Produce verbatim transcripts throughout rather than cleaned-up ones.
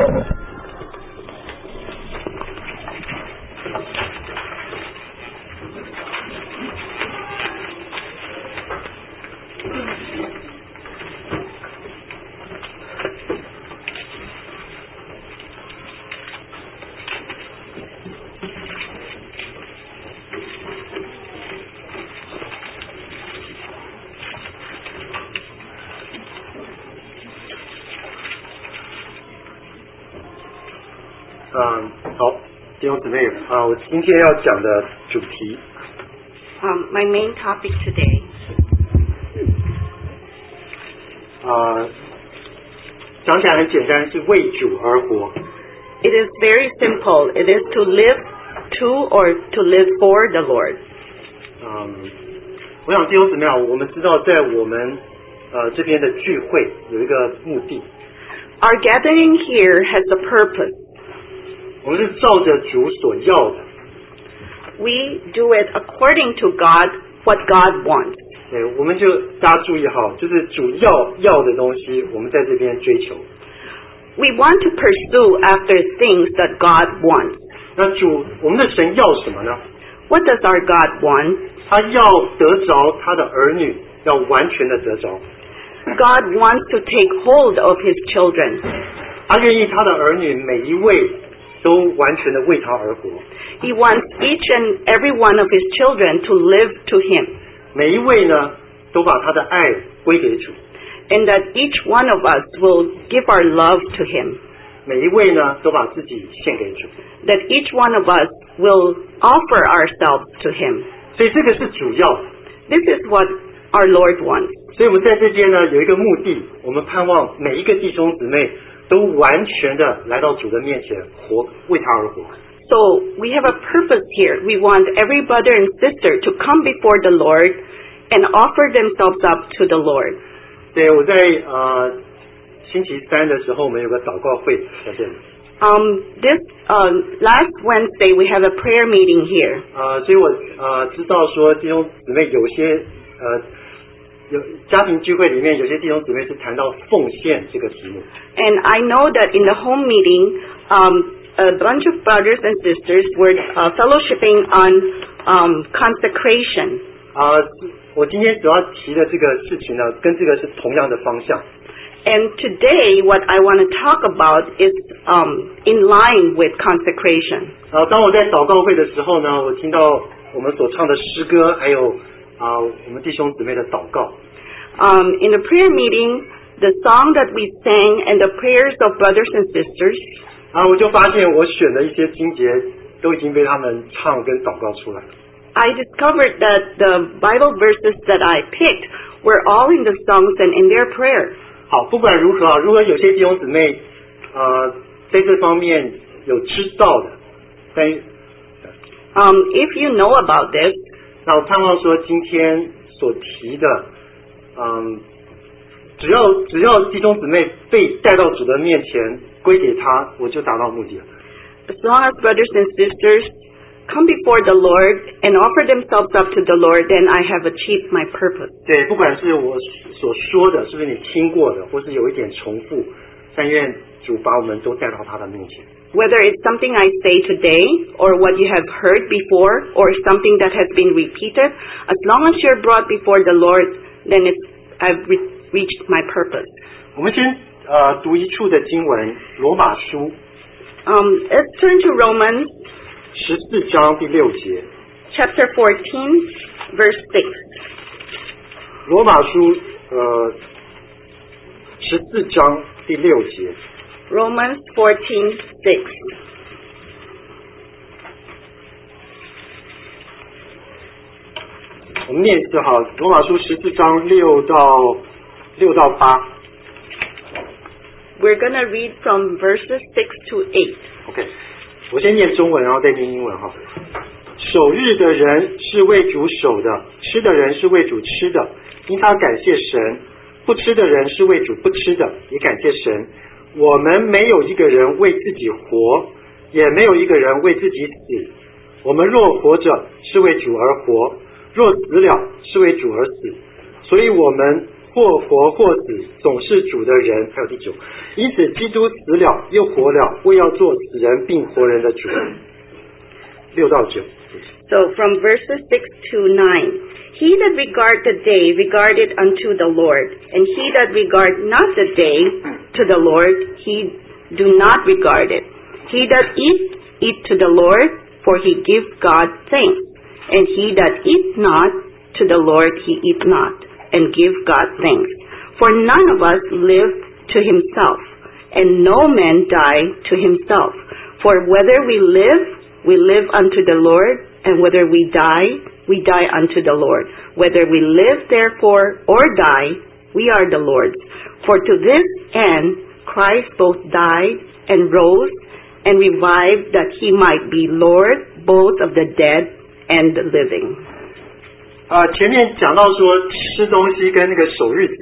嗯，好，弟兄姊妹啊，我今天要讲的主题 Um, my main topic today 啊，讲起来很简单，是为主而活。 it is very simple. It is to live to or to live for the Lord. 嗯，我想弟兄姊妹啊，我们知道在我们呃这边的聚会有一个目的， Our gathering here has a purpose. 我们是照着主所要的。 We do it according to God, what God wants. 对，我们就大家注意哈，就是主要要的东西，我们在这边追求。 We want to pursue after things that God wants. 那主，我们的神要什么呢？ What does our God want? 他要得着他的儿女，要完全的得着。 God wants to take hold of His children. 他愿意他的儿女每一位都完全的为他而活， He wants each and every one of His children to live to Him, 每一位呢都把他的爱归给主， and that each one of us will give our love to Him, 每一位呢都把自己献给主。 that each one of us will offer ourselves to Him. 所以这个是主要的。 This is what our Lord wants. 所以我们在这边呢有一个目的，我们盼望每一个弟兄姊妹都完全的来到主的面前，活为他而活。 So we have a purpose here. We want every brother and sister to come before the Lord and offer themselves up to the Lord. 对，我在呃星期三的时候，我们有个祷告会在这里。 Um, this uh, last Wednesday we have a prayer meeting here. 呃，所以我呃知道说弟兄姊妹有些呃有家庭聚会里面有些弟兄姊妹是谈到奉献这个题目。 And I know that in the home meeting, um, a bunch of brothers and sisters were uh, fellowshipping on um, consecration. 啊、我今天主要提的这个事情呢，跟这个是同样的方向。 And today what I want to talk about is um, in line with consecration. 啊、当我在祷告会的时候呢，我听到我们所唱的诗歌，还有啊、我们弟兄姊妹的祷告。 Um, in the prayer meeting, the song that we sang and the prayers of brothers and sisters, 啊，我就发现我选的一些经节都已经被他们唱跟祷告出来。 I discovered that the Bible verses that I picked were all in the songs and in their prayer. 好，不管如何啊，如果有些弟兄姊妹呃在这方面有知道的，但 Um, if you know about this, 那我盼望说今天所提的，嗯，只要只要弟兄姊妹被带到主的面前归给他，我就达到目的了。 as long as brothers and sisters come before the Lord and offer themselves up to the Lord, then I have achieved my purpose. 对，不管是我所说的是不是你听过的，或是有一点重复，但愿主把我们都带到他的面前。 Whether it's something I say today or what you have heard before or something that has been repeated, as long as you're brought before the Lord, then it's, I've re- reached my purpose. 我们先呃读一处的经文，罗马书 Um, let's turn to Romans 十四章第六节。 chapter fourteen, verse six. 罗马书呃十四章第六节。 Romans fourteen, six. 我们念一次哈，罗马书十四章六到六到八。 We're going to read from verses six to eight. OK， 我先念中文，然后再念英文哈。守日的人是为主守的，吃的人是为主吃的，因他感谢神；不吃的人是为主不吃的，也感谢神。我们没有一个人为自己活，也没有一个人为自己死。我们若活着，是为主而活；若死了，是为主而死。所以我们或活或死，总是主的人。还有第九，因此基督死了又活了，为要做死人并活人的主。六到九。 So from verses six to nine, he that regard the day regardeth unto the Lord, and he that regard not the day to the Lord, he do not regard it. He that eat, eat to the Lord, for he give God thanks. And he that eat not, to the Lord he eat not, and give God thanks. For none of us live to himself, and no man die to himself. For whether we live, we live unto the Lord, and whether we die, we die unto the Lord. Whether we live, therefore, or die, we are the Lord's. For to this end Christ both died and rose and revived, that he might be Lord both of the dead and the living. 啊、呃，前面讲到说吃东西跟那个守日子。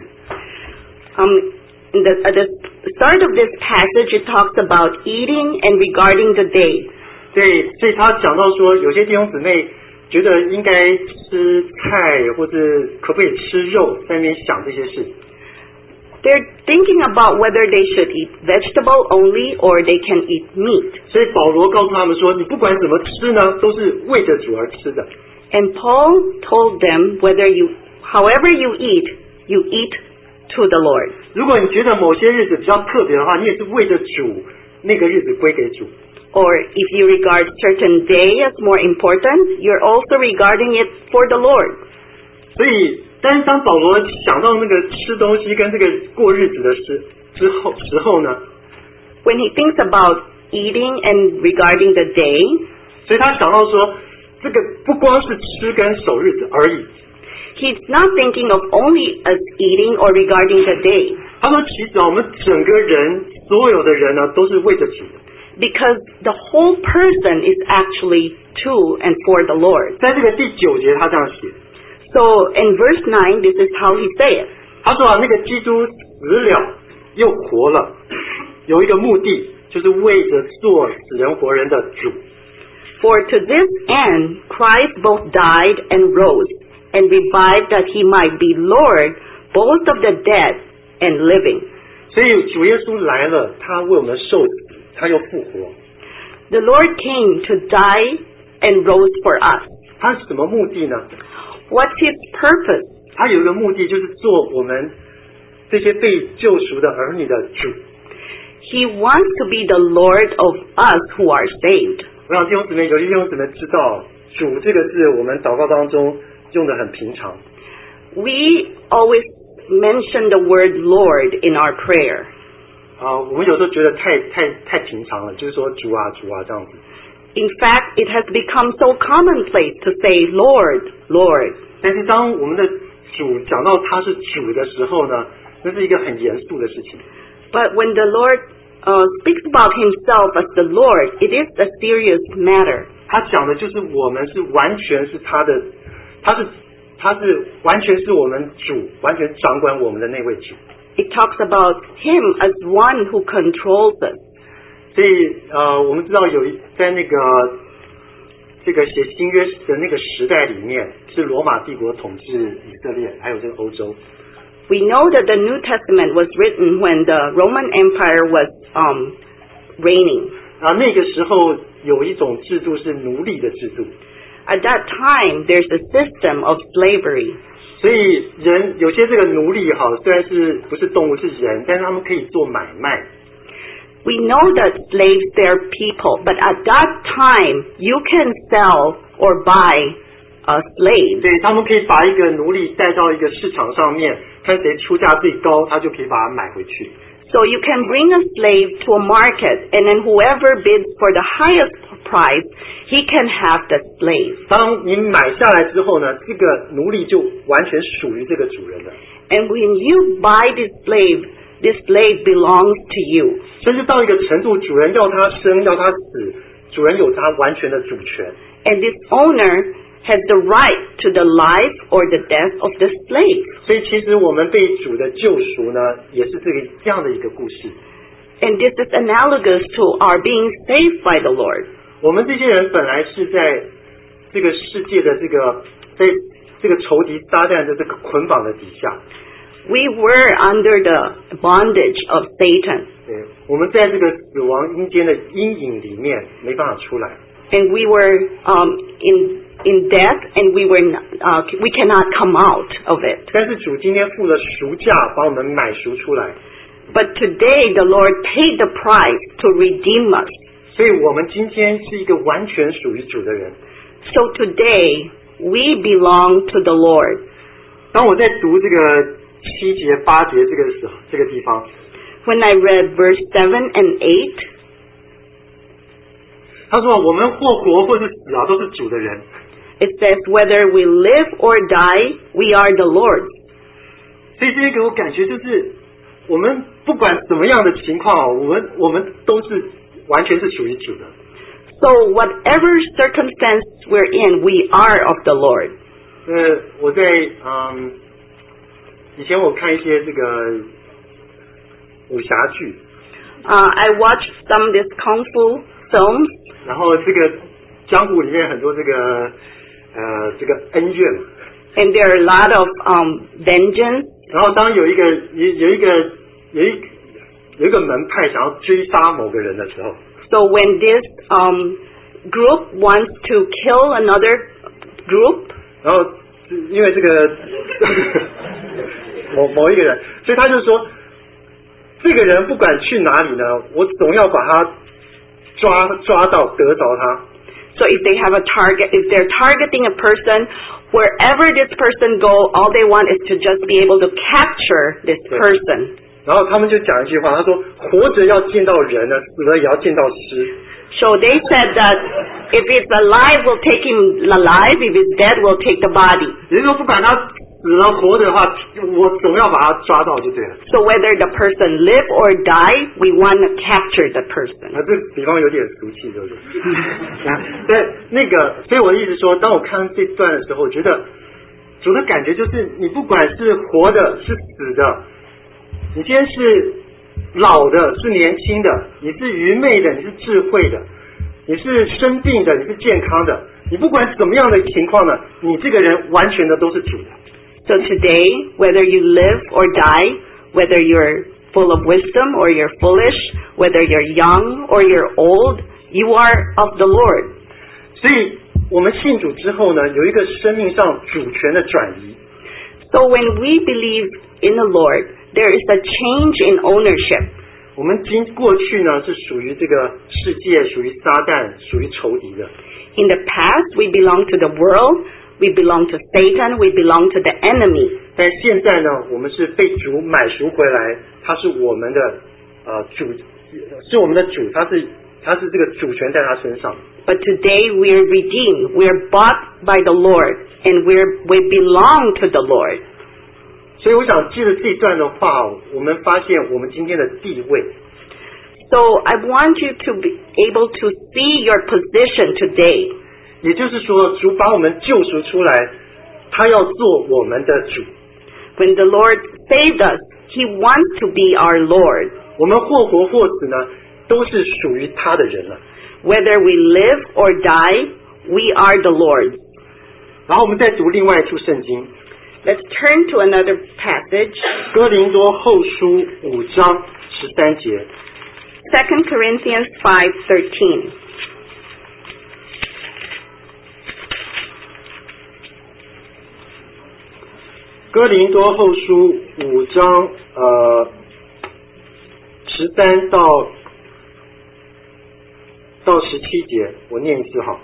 Um, in the, at the start of this passage, it talks about eating and regarding the day. 对，所以他讲到说，有些弟兄姊妹觉得应该吃菜，或者可不可以吃肉，在那边想这些事。 They're thinking about whether they should eat vegetable only or they can eat meat. 所以保罗告诉他们说，你不管怎么吃呢，都是为着主而吃的。 And Paul told them, whether you, however you eat, you eat to the Lord. 如果你觉得某些日子比较特别的话，你也是为着主，那个日子归给主。 Or if you regard certain day as more important, you're also regarding it for the Lord. 所以，但是当保罗想到那个吃东西跟这个过日子的事之后时候呢 ，when he thinks about eating and regarding the day, 所以他想到说，这个不光是吃跟守日子而已。 He's not thinking of only as eating or regarding the day. 他说，其实我们整个人，所有的人呢，都是为着主的。 Because the whole person is actually to and for the Lord. 在这个第九节，他这样写。 So in verse nine, this is how he says. 他说啊，那个基督死了又活了，有一个目的，就是为着做死人活人的主。 For to this end Christ both died and rose, and revived, that he might be Lord both of the dead and living. 所以主耶稣来了，他为我们受死，他又复活。 The Lord came to die and rose for us. 他是什么目的呢？ What's his purpose? 他有一个目的，就是做我们这些被救赎的儿女的主。 He wants to be the Lord of us who are saved. 我想弟兄姊妹，有些弟兄姊妹知道“主”这个字，我们祷告当中用的很平常。 We always mention the word Lord in our prayer. 啊，我们有时候觉得太太太平常了，就是说主啊主啊这样子。 In fact, it has become so commonplace to say Lord, Lord. 但是当我们的主讲到他是主的时候呢，那是一个很严肃的事情。 But when the Lord uh, speaks about himself as the Lord, it is a serious matter. 他讲的就是我们是完全是他的，他是他是完全是我们主，完全掌管我们的那位主。 It talks about him as one who controls us. 所以呃，我们知道有一在那个这个写新约的那个时代里面，是罗马帝国统治以色列，还有这个欧洲。 We know that the New Testament was written when the Roman Empire was um, reigning. 啊，那个时候有一种制度是奴隶的制度。 At that time, there's a system of slavery. 所以人有些这个奴隶哈，虽然是不是动物是人，但是他们可以做买卖。 We know that slaves, they're people, but at that time, you can sell or buy a slave. 对，他们可以把一个奴隶带到一个市场上面，看谁出价最高，他就可以把它买回去。 So you can bring a slave to a market, and then whoever bids for the highest price, he can have the slave. 当你买下来之后呢，这个奴隶就完全属于这个主人了。 And when you buy this slave, this slave belongs to you. 甚至到一个程度，主人要他生，要他死，主人有他完全的主权。 And this owner has the right to the life or the death of the slave. 所以其实我们被主的救赎呢，也是这个这样的一个故事。 And this is analogous to our being saved by the Lord. 我们这些人本来是在这个世界的这个，在这个仇敌撒旦的这个捆绑的底下。 We were under the bondage of Satan. 对，我们在这个死亡阴间的阴影里面没办法出来。 And we were um, in in death, and we were uh, we cannot come out of it. 但是主今天付了赎价，把我们买赎出来。 But today the Lord paid the price to redeem us. 所以我们今天是一个完全属于主的人。 So today we belong to the Lord. 当我在读这个七节八节这个时候，这个地方 When I read verse seven and eight, 他说我们或活或是死啊，都是主的人。 it says, whether we live or die, we are the Lord's. 所以这些给我感觉就是，我们不管什么样的情况，我们我们都是完全是属于主的。 So whatever circumstance we're in, we are of the Lord. 呃，我在嗯，以前我看一些这个武侠剧。 Uh, I watched some of these kung fu films. 然后这个江湖里面很多这个呃这个恩怨嘛。 And there are a lot of um, vengeance. 然后当有一个有有一个有一有一个门派想要追杀某个人的时候。 So when this um, group wants to kill another group, 然后因为这个某某一个人，所以他就说，这个人不管去哪里呢，我总要把他抓抓到得着他。 So if they have a target, if they're targeting a person, wherever this person go, all they want is to just be able to capture this person. 然后他们就讲一句话，他说活着要见到人呢，死了也要见到尸。 So they said that if it's alive, we'll take him alive. If it's dead, we'll take the body. 也就是说，不管他死了活着的话，我总要把他抓到就对了。 So whether the person live or die, we want to capture the person. 啊，这比方有点俗气，对不对？对，那个，所以我的意思说，当我看这段的时候，我觉得主的感觉就是，你不管是活的，是死的，你今天是老的，是年轻的，你是愚昧的，你是智慧的，你是生病的，你是健康的，你不管怎么样的情况呢，你这个人完全的都是主的。 So today, whether you live or die, whether you're full of wisdom or you're foolish, whether you're young or you're old, you are of the Lord. 所以我们信主之后呢，有一个生命上主权的转移。 So when we believe in the Lord, there is a change in ownership. 我们经过去呢是属于这个世界，属于撒旦，属于仇敌的。 In the past, we belong to the world, we belong to Satan, we belong to the enemy. 但现在呢，我们是被主买赎回来，他是我们的呃主，是我们的主，他是他是这个主权在他身上。 But today we are redeemed, we are bought by the Lord, and we are we belong to the Lord. 所以我想借着这段的话，我们发现我们今天的地位。 So I want you to be able to see your position today. 也就是说，主把我们救赎出来，他要做我们的主。 When the Lord saved us, He wants to be our Lord. 我们或活或死呢，都是属于他的人了。 Whether we live or die, we are the Lord's. 然后我们再读另外一处圣经。 Let's turn to another passage. 哥林多后书五章十三节。 Second Corinthians five thirteen. 哥林多后书五章呃十三到到十七节，我念一次哈。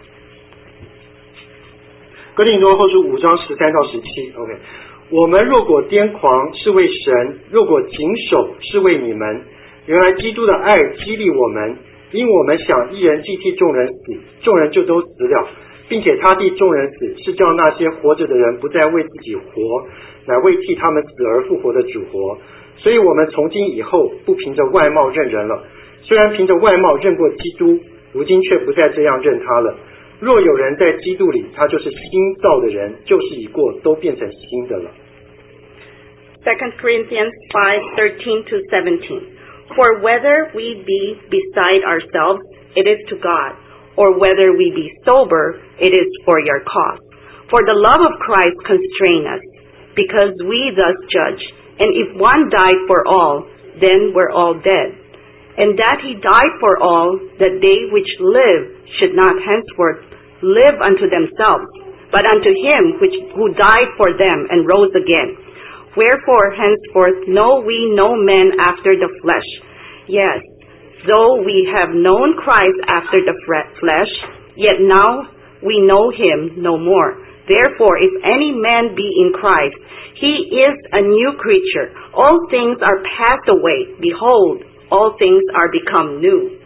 哥林多后书五章十三到十七 ，OK。我们若果癫狂是为神，若果谨守是为你们。原来基督的爱激励我们，因我们想一人既替众人死，众人就都死了，并且他替众人死，是叫那些活着的人不再为自己活，乃为替他们死而复活的主活。所以我们从今以后不凭着外貌认人了，虽然凭着外貌认过基督，如今却不再这样认他了。若有人在基督里，他就是新造的人，旧事已过，都变成新的了。 Second Corinthians five thirteen to seventeen. For whether we be beside ourselves, it is to God, or whether we be sober, it is for your cause. For the love of Christ constrain us, because we thus judge, And if one died for all, then we're all dead. And that he died for all, that they which live should not henceforth live unto themselves, but unto him which who died for them and rose again. Wherefore henceforth know we no man after the flesh. Yes, though we have known Christ after the flesh, yet now we know him no more. Therefore, if any man be in Christ, he is a new creature. All things are passed away. Behold, all things are become new.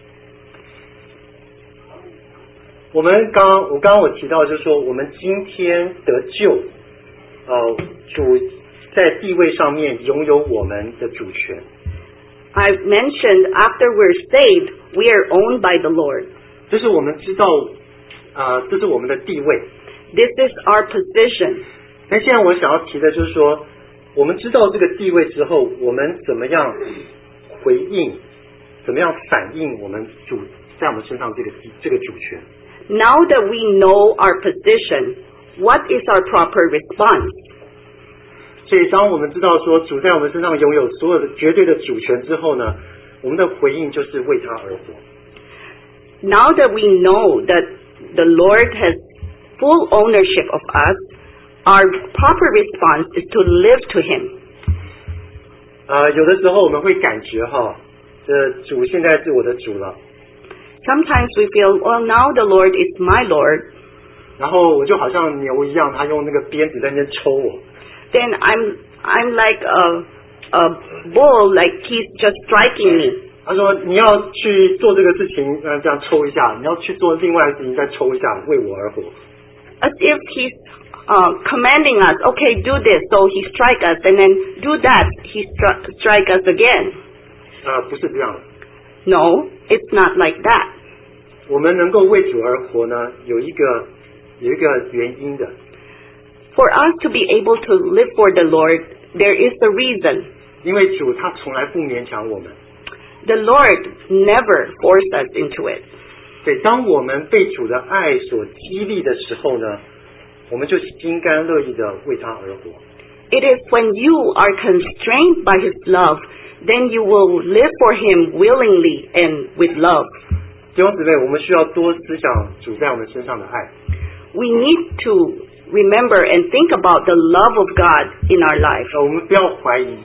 我们刚我刚刚我提到就是说，我们今天得救，呃，主在地位上面拥有我们的主权。 I've mentioned after we're saved, we are owned by the Lord. 这是我们知道，呃，这是我们的地位。 This is our position. 那现在我想要提的就是说，我们知道这个地位之后，我们怎么样回应，怎么样反映我们主在我们身上这个这个主权。 Now that we know our position, what is our proper response? 所以当我们知道说主在我们身上拥有所有的绝对的主权之后呢，我们的回应就是为他而活。 Now that we know that the Lord has full ownership of us, our proper response is to live to him. 呃，有的时候我们会感觉哈，这主现在是我的主了。 Sometimes we feel, well, now the Lord is my Lord. 然后我就好像牛一样，他用那个鞭子在那边抽我。 Then I'm I'm like a a bull, like he's just striking me. 他说你要去做这个事情，呃，这样抽一下；你要去做另外的事情，再抽一下，为我而活。 As if he's uh, commanding us, okay, do this, so he strike us, and then do that, he stri- strike us again. 呃，不是这样的。 No, it's not like that. 我们能够为主而活呢，有一个有一个原因的。 For us to be able to live for the Lord, there is a reason. 因为主他从来不勉强我们。 The Lord never forced us into it. 对，当我们被主的爱所激励的时候呢，我们就心甘乐意的为他而活。 It is when you are constrained by His love, then you will live for Him willingly and with love. 弟兄姊妹，我们需要多思想主在我们身上的爱。 We need to remember and think about the love of God in our life. 我们不要怀疑。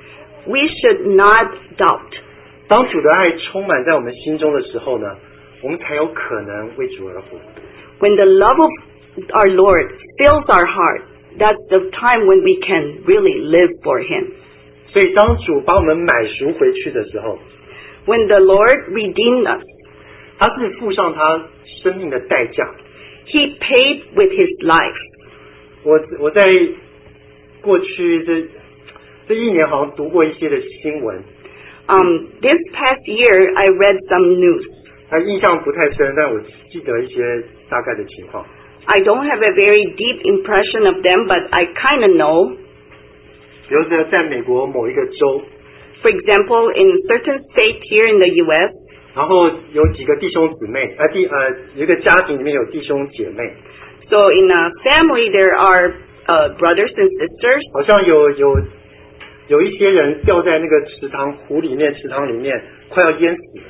We should not doubt. 当主的爱充满在我们心中的时候呢，我们才有可能为主而活。 When the love of our Lord fills our heart, that's the time when we can really live for Him. 所以当主把我们买赎回去的时候， When the Lord redeemed us, 他是付上他生命的代价。 He paid with His life. 我我在过去这这一年好像读过一些的新闻。 Um, this past year, I read some news. 他印象不太深，但我记得一些大概的情况。 I don't have a very deep impression of them, but I kind of know. 比如说，在美国某一个州 For example, in certain states here in the U S, 然后有几个弟兄姊妹，呃，弟呃，有一个家庭里面有弟兄姐妹， so in a family there are uh, brothers and sisters, 好像有有有一些人掉在那个池塘湖里面，池塘里面快要淹死了。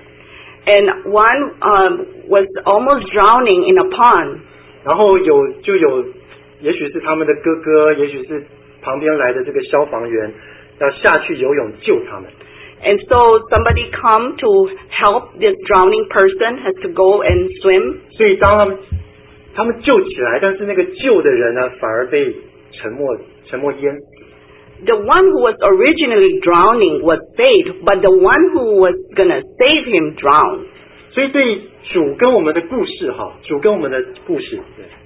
and one um, was almost drowning in a pond. 然后有就有，也许是他们的哥哥，也许是旁边来的这个消防员，要下去游泳救他们。 And so somebody come to help this drowning person, has to go and swim. 所以当他们他们救起来，但是那个救的人呢，反而被沉没沉没淹死。 The one who was originally drowning was saved, but the one who was gonna save him drowned. 所以对主跟我们的故事哈，主跟我们的故事，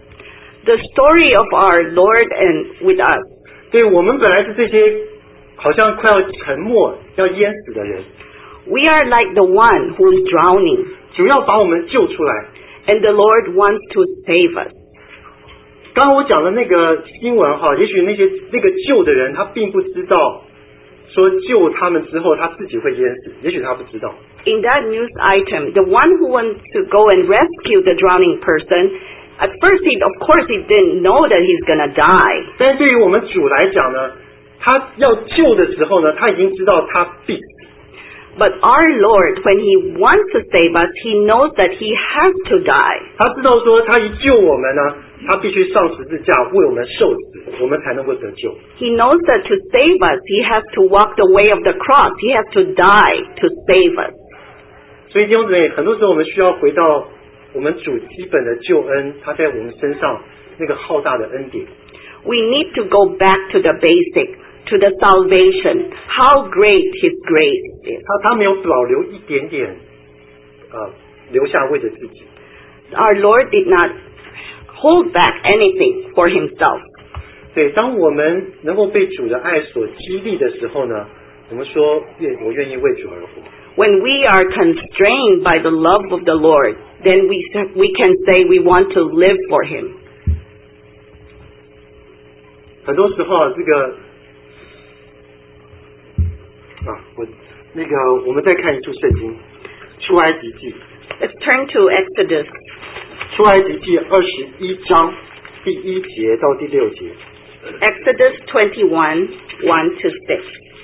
The story of our Lord and with us. 对我们本来是这些好像快要沉没、要淹死的人， We are like the one who is drowning, 主要把我们救出来。 and the Lord wants to save us. 刚刚我讲的那个新闻哈，也许那些那个救的人他并不知道，说救他们之后他自己会淹死，也许他不知道。 In that news item, the one who wants to go and rescue the drowning person, at first he, of course, he didn't know that he's gonna die. 但是对于我们主来讲呢， 他要救的时候呢，他已经知道他必死。 But our Lord, when He wants to save us, He knows that He has to die. 他知道说，他一救我们呢，他必须上十字架为我们受死，我们才能够得救。 He knows that to save us, He has to walk the way of the cross. He has to die to save us. 所以弟兄姊妹，很多时候我们需要回到我们主基本的救恩，他在我们身上那个浩大的恩典。 We need to go back to the basic, to the salvation, how great His grace is. 他他没有保留一点点，呃，留下为着自己。 Our Lord did not hold back anything for Himself. 对，当我们能够被主的爱所激励的时候呢，我们说愿我愿意为主而活。 When we are constrained by the love of the Lord, then we we can say we want to live for Him. 很多时候啊，这个啊，我那个我们再看一处圣经，出埃及记。 Let's turn to Exodus. 出埃及记二十一章第一节到第六节。 Exodus twenty-one, one to six.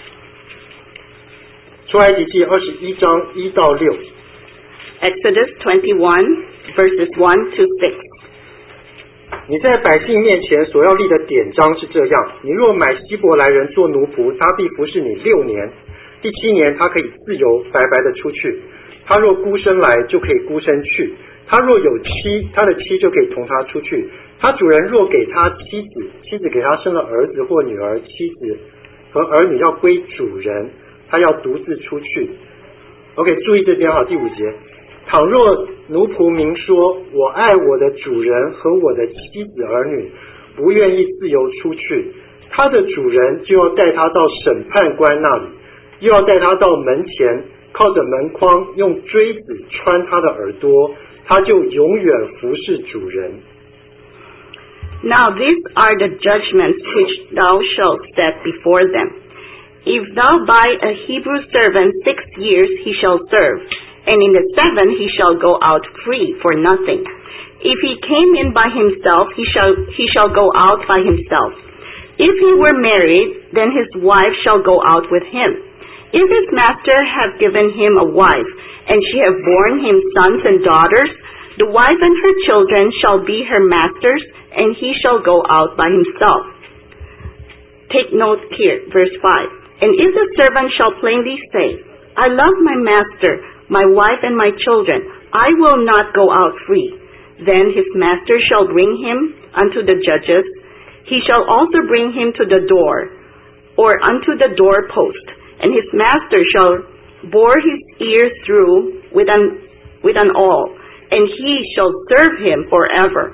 出埃及记二十一章一到六。 Exodus twenty-one, verses one to six. 你在百姓面前所要立的典章是这样：你若买希伯来人做奴仆，他必服侍你六年，第七年他可以自由白白的出去。他若孤身来，就可以孤身去；他若有妻，他的妻就可以同他出去。他主人若给他妻子，妻子给他生了儿子或女儿，妻子和儿女要归主人，他要独自出去。OK， 注意这边哈，第五节。倘若奴仆明说，我爱我的主人和我的妻子儿女，不愿意自由出去，他的主人就要带他到审判官那里，又要带他到门前，靠着门框用锥子穿他的耳朵，他就永远服侍主人。 Now these are the judgments which thou shalt set before them. If thou buy a Hebrew servant six years he shall serve, and in the seventh he shall go out free for nothing. If he came in by himself, he shall he shall go out by himself. If he were married, then his wife shall go out with him. If his master have given him a wife, and she have borne him sons and daughters, the wife and her children shall be her master's, and he shall go out by himself. Take note here, verse five. And if the servant shall plainly say, I love my master, my wife and my children, I will not go out free, then his master shall bring him unto the judges. He shall also bring him to the door, or unto the doorpost, and his master shall bore his ears through with an with an awl, and he shall serve him forever.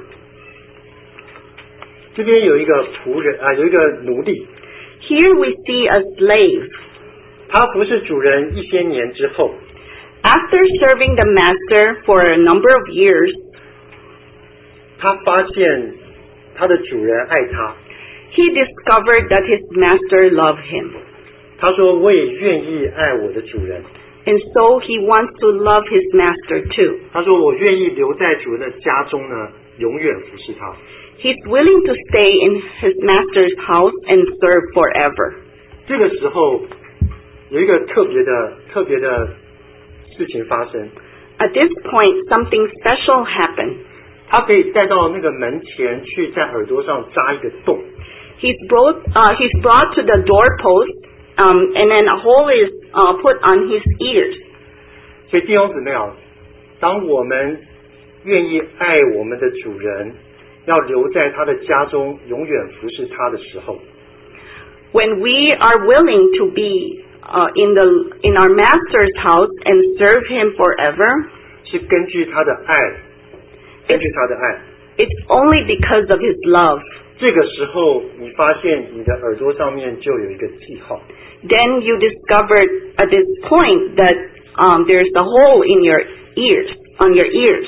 这边有一个仆人啊，有一个奴隶。 Here we see a slave. 他服侍主人一些年之后， After serving the master for a number of years, 他发现他的主人爱他。 he discovered that his master loved him. 他说：“我也愿意爱我的主人。” And so he wants to love his master too. 他说：“我愿意留在主人的家中呢，永远服侍他。” He's willing to stay in his master's house and serve forever. 这个时候有一个特别的、特别的事情发生。 At this point, something special happened. 他可以带到那个门前去，在耳朵上扎一个洞。 He's brought, uh, he's brought to the doorpost, um, and then a hole is uh, put on his ears. 所以弟兄姊妹啊，当我们愿意爱我们的主人，要留在他的家中，永远服侍他的时候， When we are willing to be uh, in the in our master's house and serve him forever, 是根据他的爱，根据他的爱。 It's only because of his love. 这个时候，你发现你的耳朵上面就有一个记号。 Then you discovered at this point that um, there's a hole in your ears, on your ears.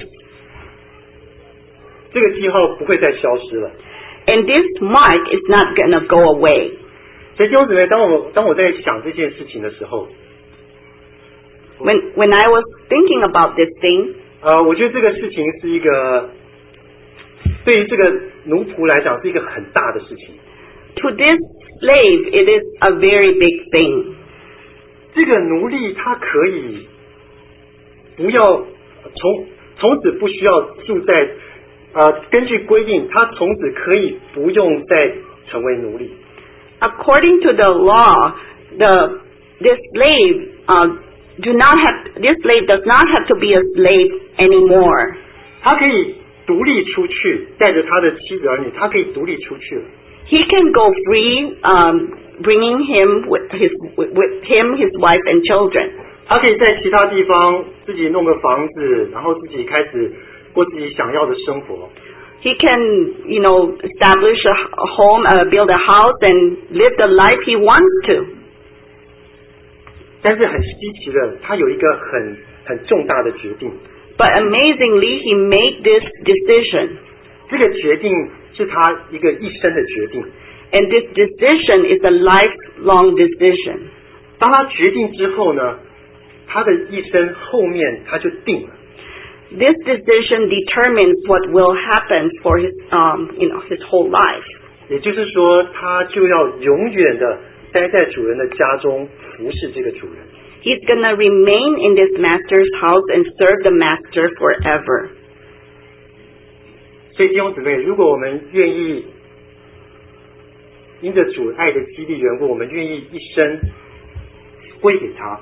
这个记号不会再消失了。 And this mark is not going to go away. 所以弟兄姊妹，当我当我在想这件事情的时候， When when I was thinking about this thing, 呃，我觉得这个事情是一个对于这个奴仆来讲是一个很大的事情。 to this slave, it is a very big thing. 这个奴隶他可以不要从从此不需要住在呃，根据规定，他从此可以不用再成为奴隶。 According to the law, the this slave uh, do not have this slave does not have to be a slave anymore. 他可以独立出去，带着他的妻子儿女，他可以独立出去了。 He can go free, um, bringing him with his with, with him, his wife and children. 他可以在其他地方自己弄个房子，然后自己开始过自己想要的生活。 He can, you know, establish a home, uh, build a house, and live the life he wants to. 但是很稀奇的，他有一个很很重大的决定。 But amazingly, he made this decision. 这个决定是他一个一生的决定。 And this decision is a lifelong decision. 当他决定之后呢，他的一生后面他就定了。 This decision determines what will happen for his, um, you know, his whole life. 也就是说，他就要永远的待在主人的家中，服侍这个主人。 He's going to remain in this master's house and serve the master forever. 所以弟兄姊妹，如果我们愿意因着主爱的激励缘故，我们愿意一生归给他。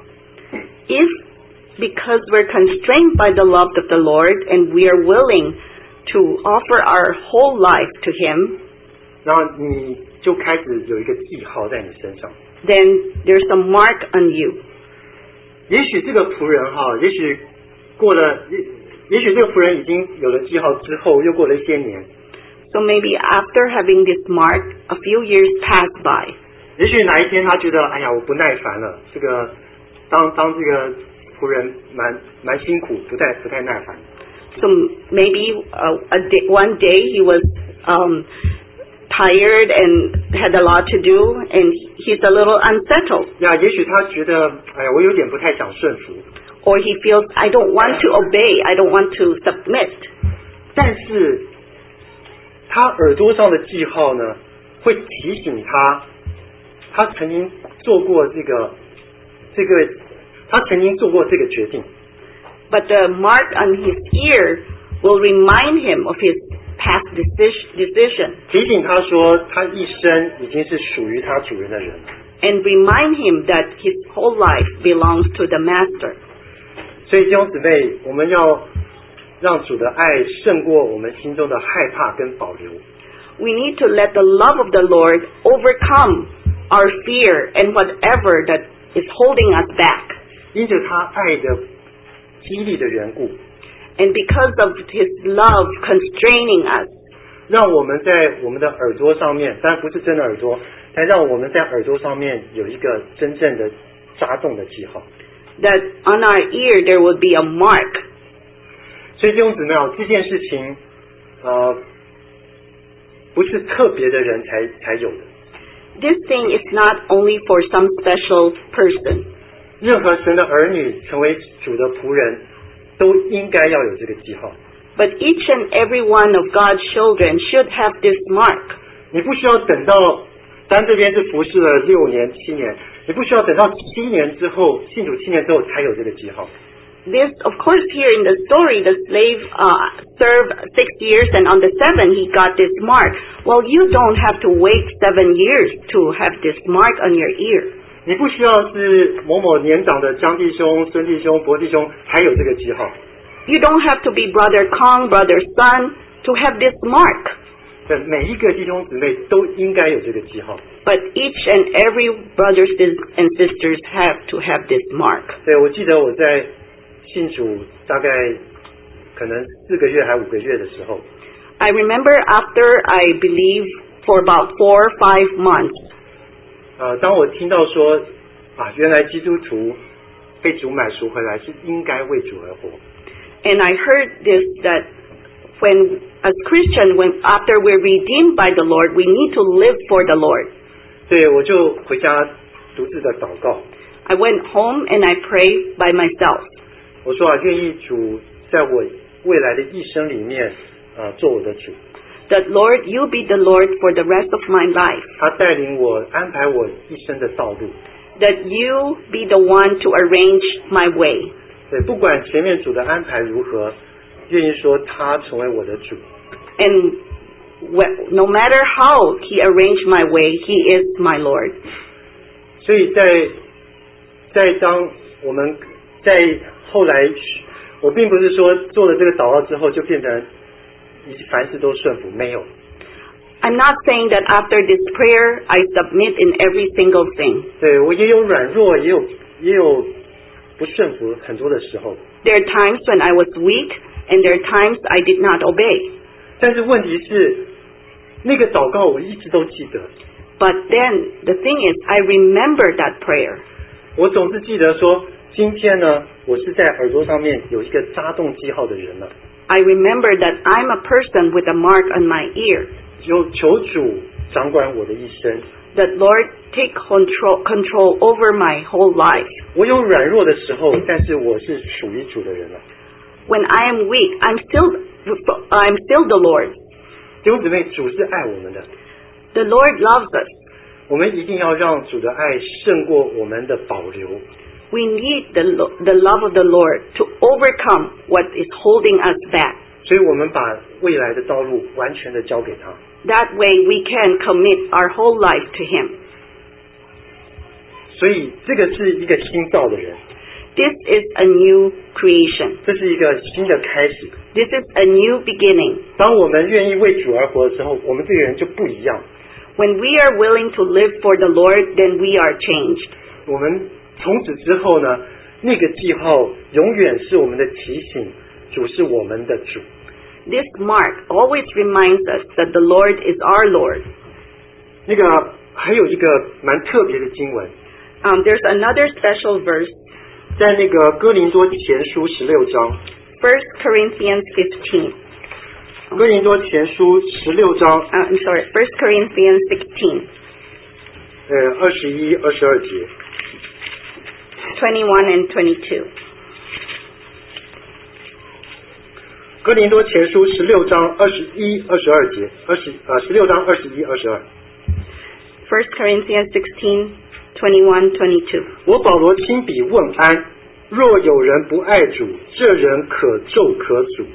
If because we're constrained by the love of the Lord and we are willing to offer our whole life to Him, 然后你就开始有一个记号在你身上。 then there's a mark on you. 也许这个仆人哈，也许过了，也也许这个仆人已经有了记号之后，又过了一些年。 So maybe after having this mark, a few years pass by. 也许哪一天他觉得，哎呀，我不耐烦了，这个当当这个仆人蛮蛮辛苦，不太不太耐烦。 So maybe uh, a day, one day he was um, tired and had a lot to do, and he's a little unsettled. 呀，也许他觉得，哎呀，我有点不太想顺服。 Or he feels, I don't want to obey, I don't want to submit. 但是他耳朵上的记号呢，会提醒他，他曾经做过这个这个，他曾经做过这个决定。 But the mark on his ear will remind him of his past decision. 提醒他说，他一生已经是属于他主人的人了。 And remind him that his whole life belongs to the master. 所以弟兄姊妹，我们要让主的爱胜过我们心中的害怕跟保留。 We need to let the love of the Lord overcome our fear and whatever that is holding us back. 因着他爱的激励的缘故， And because of his love constraining us, 让我们在我们的耳朵上面，当然不是真的耳朵，但让我们在耳朵上面有一个真正的扎动的记号。 that on our ear there will be a mark. 所以弟兄姊妹啊，这件事情，呃，不是特别的人才才有的。 This thing is not only for some special person. 任何神的儿女成为主的仆人，都应该要有这个记号。 But each and every one of God's children should have this mark. 你不需要等到，单这边是服侍了六年、七年，你不需要等到七年之后，信主七年之后才有这个记号。 This, of course, here in the story, the slave uh, served six years, and on the seventh he got this mark. Well, you don't have to wait seven years to have this mark on your ear. 你不需要是某某年长的江弟兄、孙弟兄、伯弟兄才有这个记号。 You don't have to be Brother Kong, Brother Sun to have this mark. 对，每一个弟兄姊妹都应该有这个记号。 But each and every brothers and sisters have to have this mark. 对，我记得我在信主大概可能四个月还五个月的时候， I remember after I believed for about four or five months. 呃，当我听到说啊，原来基督徒被主买赎回来是应该为主而活。 And I heard this that when as Christian, when after we're redeemed by the Lord, we need to live for the Lord. 对，我就回家独自的祷告。 I went home and I prayed by myself. 我说啊，愿意主在我未来的一生里面，呃，做我的主。 that Lord, you be the Lord for the rest of my life. 他带领我，安排我一生的道路。 That you be the one to arrange my way. 对，不管前面主的安排如何，愿意说他成为我的主。 And no matter how he arranged my way, he is my Lord. 所以在在当我们在后来，我并不是说做了这个祷告之后就变成凡事都顺服，没有。 I'm not saying that after this prayer I submit in every single thing. 对，我也有软弱，也有也有不顺服很多的时候。 There are times when I was weak, and there are times I did not obey. 但是问题是，那个祷告我一直都记得。 But then the thing is, I remember that prayer. 我总是记得说，今天呢，我是在耳朵上面有一个扎洞记号的人了。 I remember that I'm a person with a mark on my ear. 求求主掌管我的一生。 That Lord take control control over my whole life. 我有软弱的时候，但是我是属于主的人了。 When I am weak, I'm still I'm still the Lord. 弟兄姊妹，主是爱我们的。 The Lord loves us. 我们一定要让主的爱胜过我们的保留。 We need the the love of the Lord to overcome what is holding us back. 所以我们把未来的道路完全的交给他。 That way we can commit our whole life to Him. 所以这个是一个新造的人。 This is a new creation. 这是一个新的开始。 This is a new beginning. 当我们愿意为主而活的时候，我们这个人就不一样。 When we are willing to live for the Lord, then we are changed. 我们从此之后呢，那个记号永远是我们的提醒，主是我们的主。 This mark always reminds us that the Lord is our Lord. 那个还有一个蛮特别的经文。 Um, there's another special verse. 在那个哥林多前书十六章。 First Corinthians fifteen. 哥林多前书十六章。 Uh, I'm sorry, First Corinthians sixteen. 呃，二十一、二十二节。 Twenty-one and twenty-two. 哥林多前书十六章二十一、二十二节，二十呃十六章二十一、二十二。 First Corinthians sixteen, twenty-one, twenty-two. 我保罗亲笔问安，若有人不爱主，这人可咒可诅。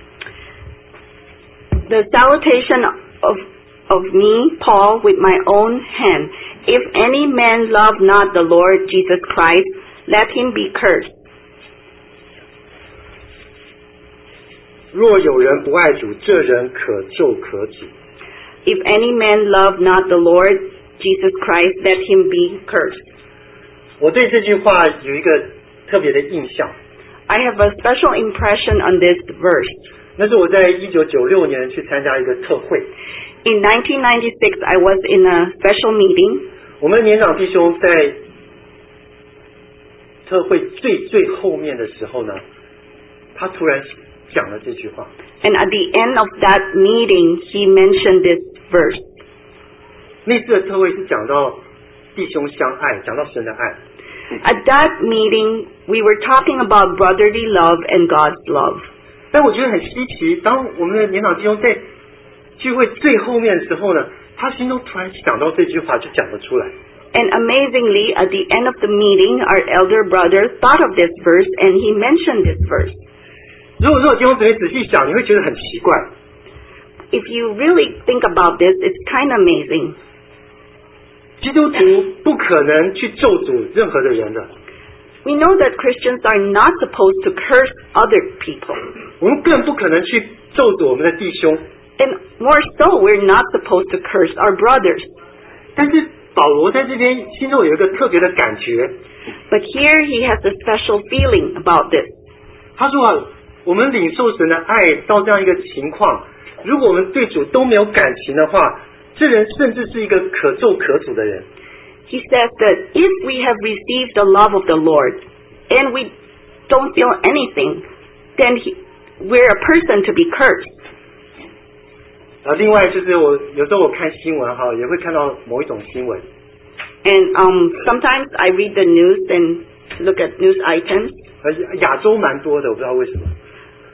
The salutation of of me, Paul, with my own hand. If any man love not the Lord Jesus Christ, let him be cursed. 若有人不爱主，这人可咒可诅。 If any man love not the Lord Jesus Christ, let him be cursed. 我对这句话有一个特别的印象。 I have a special impression on this verse. 那是我在一九九六年去参加一个特会。 In nineteen ninety-six, I was in a special meeting. 我们年长弟兄在特会最最后面的时候呢，他突然讲了这句话。 And at the end of that meeting, he mentioned this verse. 那次的特会是讲到弟兄相爱，讲到神的爱。 At that meeting, we were talking about brotherly love and God's love. 但我觉得很稀奇，当我们的年长弟兄在聚会最后面的时候呢，他心中突然想到这句话，就讲了出来。 And amazingly, at the end of the meeting, our elder brother thought of this verse and he mentioned this verse. 如果说弟兄姊妹仔细想，你会觉得很奇怪。 If you really think about this, it's kind of amazing. 基督徒不可能去咒诅任何的人的。 We know that Christians are not supposed to curse other people. 我们更不可能去咒诅我们的弟兄。 And more so, we're not supposed to curse our brothers. 但是保罗在这边心中有一个特别的感觉。 But here he has a special feeling about this. 他说啊，我们领受神的爱到这样一个情况，如果我们对主都没有感情的话，这人甚至是一个可咒可诅的人。 He says that if we have received the love of the Lord and we don't feel anything, then he, we're a person to be cursed. 啊，另外就是我有时候我看新闻哈，也会看到某一种新闻。 And um, sometimes I read the news and look at news items. 呃，亚洲蛮多的，我不知道为什么。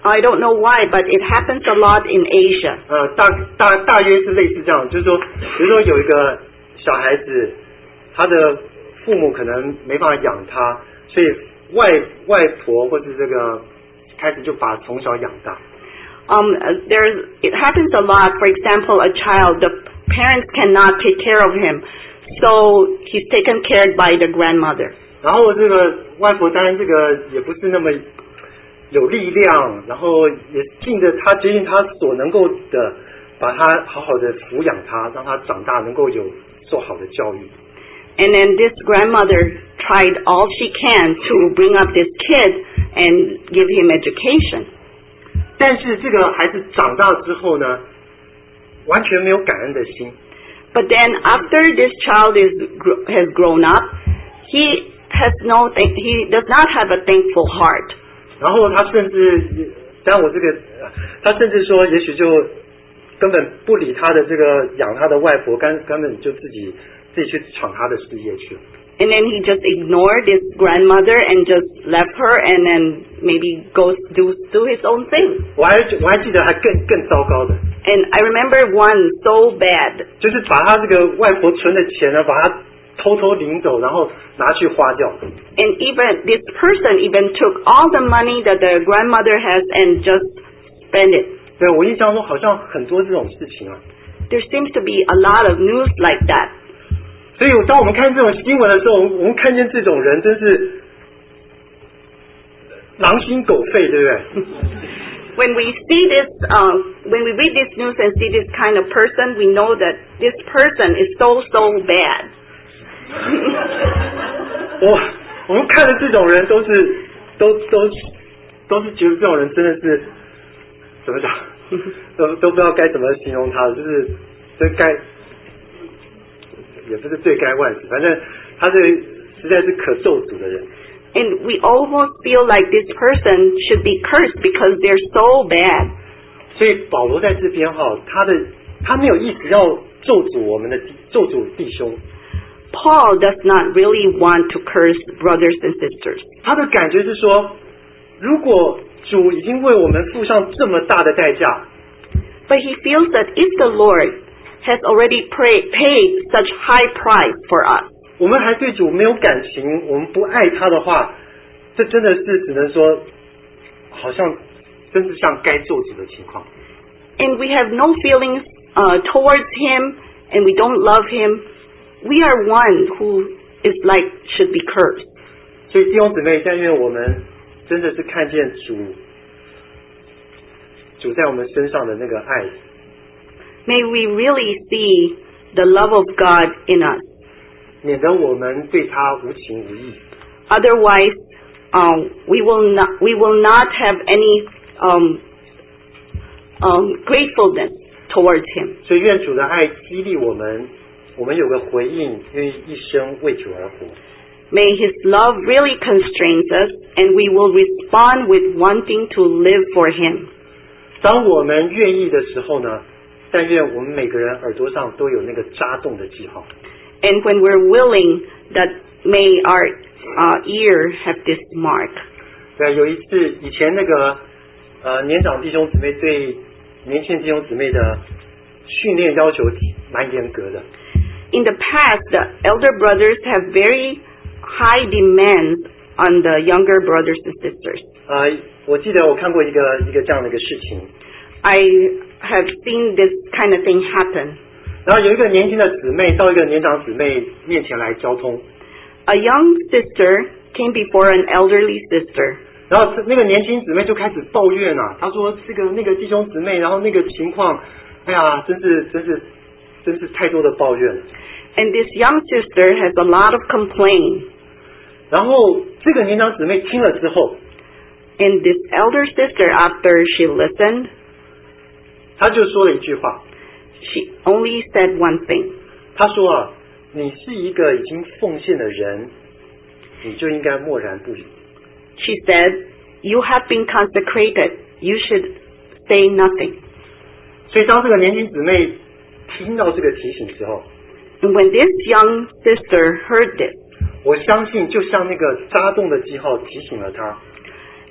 I don't know why, but it happens a lot in Asia. 呃，大大大约是类似这样，就是说，比如说有一个小孩子，他的父母可能没办法养他，所以外外婆或是这个开始就把他从小养大。 Um, there's it happens a lot. For example, a child, the parents cannot take care of him, so he's taken care of by the grandmother. 然后这个外婆当然这个也不是那么有力量，然后也尽着他竭尽他所能够的，把他好好的抚养他，让他长大能够有受好的教育。 And then this grandmother tried all she can to bring up this kid and give him education. 但是这个孩子长大之后呢，完全没有感恩的心。 But then after this child is has grown up, he has no he does not have a thankful heart. 然后他甚至，当然我这个，他甚至说，也许就根本不理他的这个养他的外婆，根根本就自己自己去闯他的事业去了。 And then he just ignored his grandmother and just left her and then maybe goes do do his own thing. 我还我还记得还更更糟糕的。 And I remember one so bad. 就是把他这个外婆存的钱呢，把他偷偷领走，然后拿去花掉。 And even this person even took all the money that the grandmother has and just spent it. 对，我印象中好像很多这种事情啊。 There seems to be a lot of news like that. 所以当我们看这种新闻的时候，我们看见这种人真是狼心狗肺，对不对 ？When we see this, uh, when we read this news and see this kind of person, we know that this person is so so bad. 我我们看的这种人都是都都都是觉得这种人真的是怎么讲，都都不知道该怎么形容他，就是这该也不是罪该万死，反正他是实在是可咒诅的人。 And we almost feel like this person should be cursed because they're so bad. 所以保罗在这边哈，他的他没有意思要咒诅我们的咒诅弟兄。 Paul does not really want to curse brothers and sisters. 他的感觉是说，如果主已经为我们付上这么大的代价 ，but he feels that if the Lord has already pray, paid such high price for us, 我们还对主没有感情，我们不爱他的话，这真的是只能说，好像真是像该咒诅的情况。 And we have no feelings uh, towards him, and we don't love him. We are one who is like should be cursed. 所以弟兄姊妹，但愿我们真的是看见主，主在我们身上的那个爱。 May we really see the love of God in us. 免得我们对他无情无义。 Otherwise, um, we will not we will not have any um, um, gratefulness towards him. 所以愿主的爱激励我们，我们有个回应，愿意一生为主而活。 May his love really constrain us, and we will respond with wanting to live for him. 当我们愿意的时候呢，但愿我们每个人耳朵上都有那个扎洞的记号。 And when we're willing, that may our uh, ear have this mark. 对，有一次以前那个呃年长弟兄姊妹对年轻弟兄姊妹的训练要求蛮严格的。 In the past, the elder brothers have very high demands on the younger brothers and sisters. 呃，我记得我看过一个一个这样的一个事情。 I have seen this kind of thing happen. 然后有一个年轻的姊妹到一个年长姊妹面前来交通。 A young sister came before an elderly sister. 然后那个年轻姊妹就开始抱怨啊，她说这个那个弟兄姊妹，然后那个情况，哎呀，真是真是真是太多的抱怨。 And this young sister has a lot of complaint. 然后这个年长姊妹听了之后 And this elder sister, after she listened, 她就说了一句话。 She only said one thing. 她说啊，你是一个已经奉献的人，你就应该默然不语。 She said, you have been consecrated. You should say nothing. 所以当这个年轻姊妹听到这个提醒之后 And when this young sister heard this, 我相信就像那个扎洞的记号提醒了她。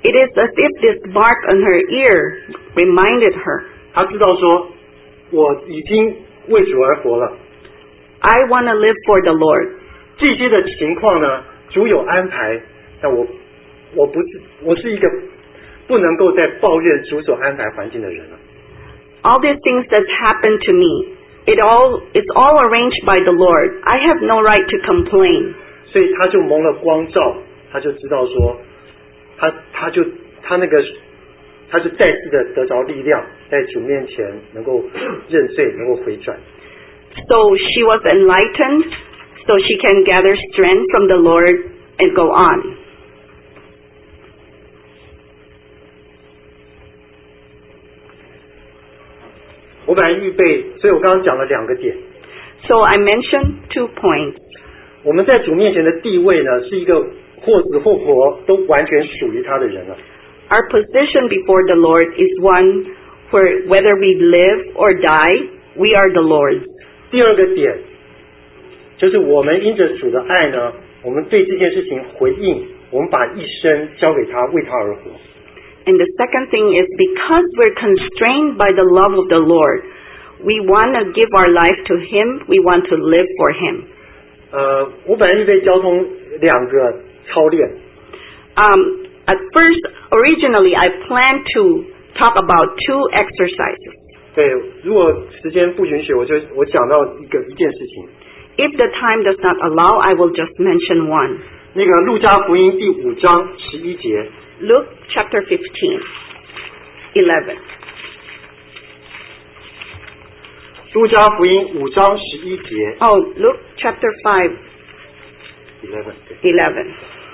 It is as if this mark on her ear reminded her, 她知道说，我已经为主而活了。 I want to live for the Lord. 这些的情况呢，主有安排，但我我不是我是一个不能够再抱怨主所安排环境的人了。 All these things that happened to me, it all it's all arranged by the Lord. I have no right to complain. 所以他就蒙了光照，他就知道说，他他就他那个他就再次的得着力量，在主面前能够认罪，能够回转。 So she was enlightened, so she can gather strength from the Lord and go on. 我本来预备，所以我刚刚讲了两个点。 So I mentioned two points. 我们在主面前的地位呢，是一个或死或活都完全属于他的人了。 Our position before the Lord is one where whether we live or die, we are the Lord's. 第二个点就是我们因着主的爱呢，我们对这件事情回应，我们把一生交给他，为他而活。 And the second thing is because we're constrained by the love of the Lord, we want to give our life to Him, we want to live for Him. 呃，我本来预备交通两个操练。 Um, at first, originally, I planned to talk about two exercises. 对，如果时间不允许，我就我讲到一个一件事情。 If the time does not allow, I will just mention one. 那个路加福音第五章十一节。 Luke chapter fifteen, eleven. 路加福音五章十一节。 Oh, Luke chapter five, eleven. eleven.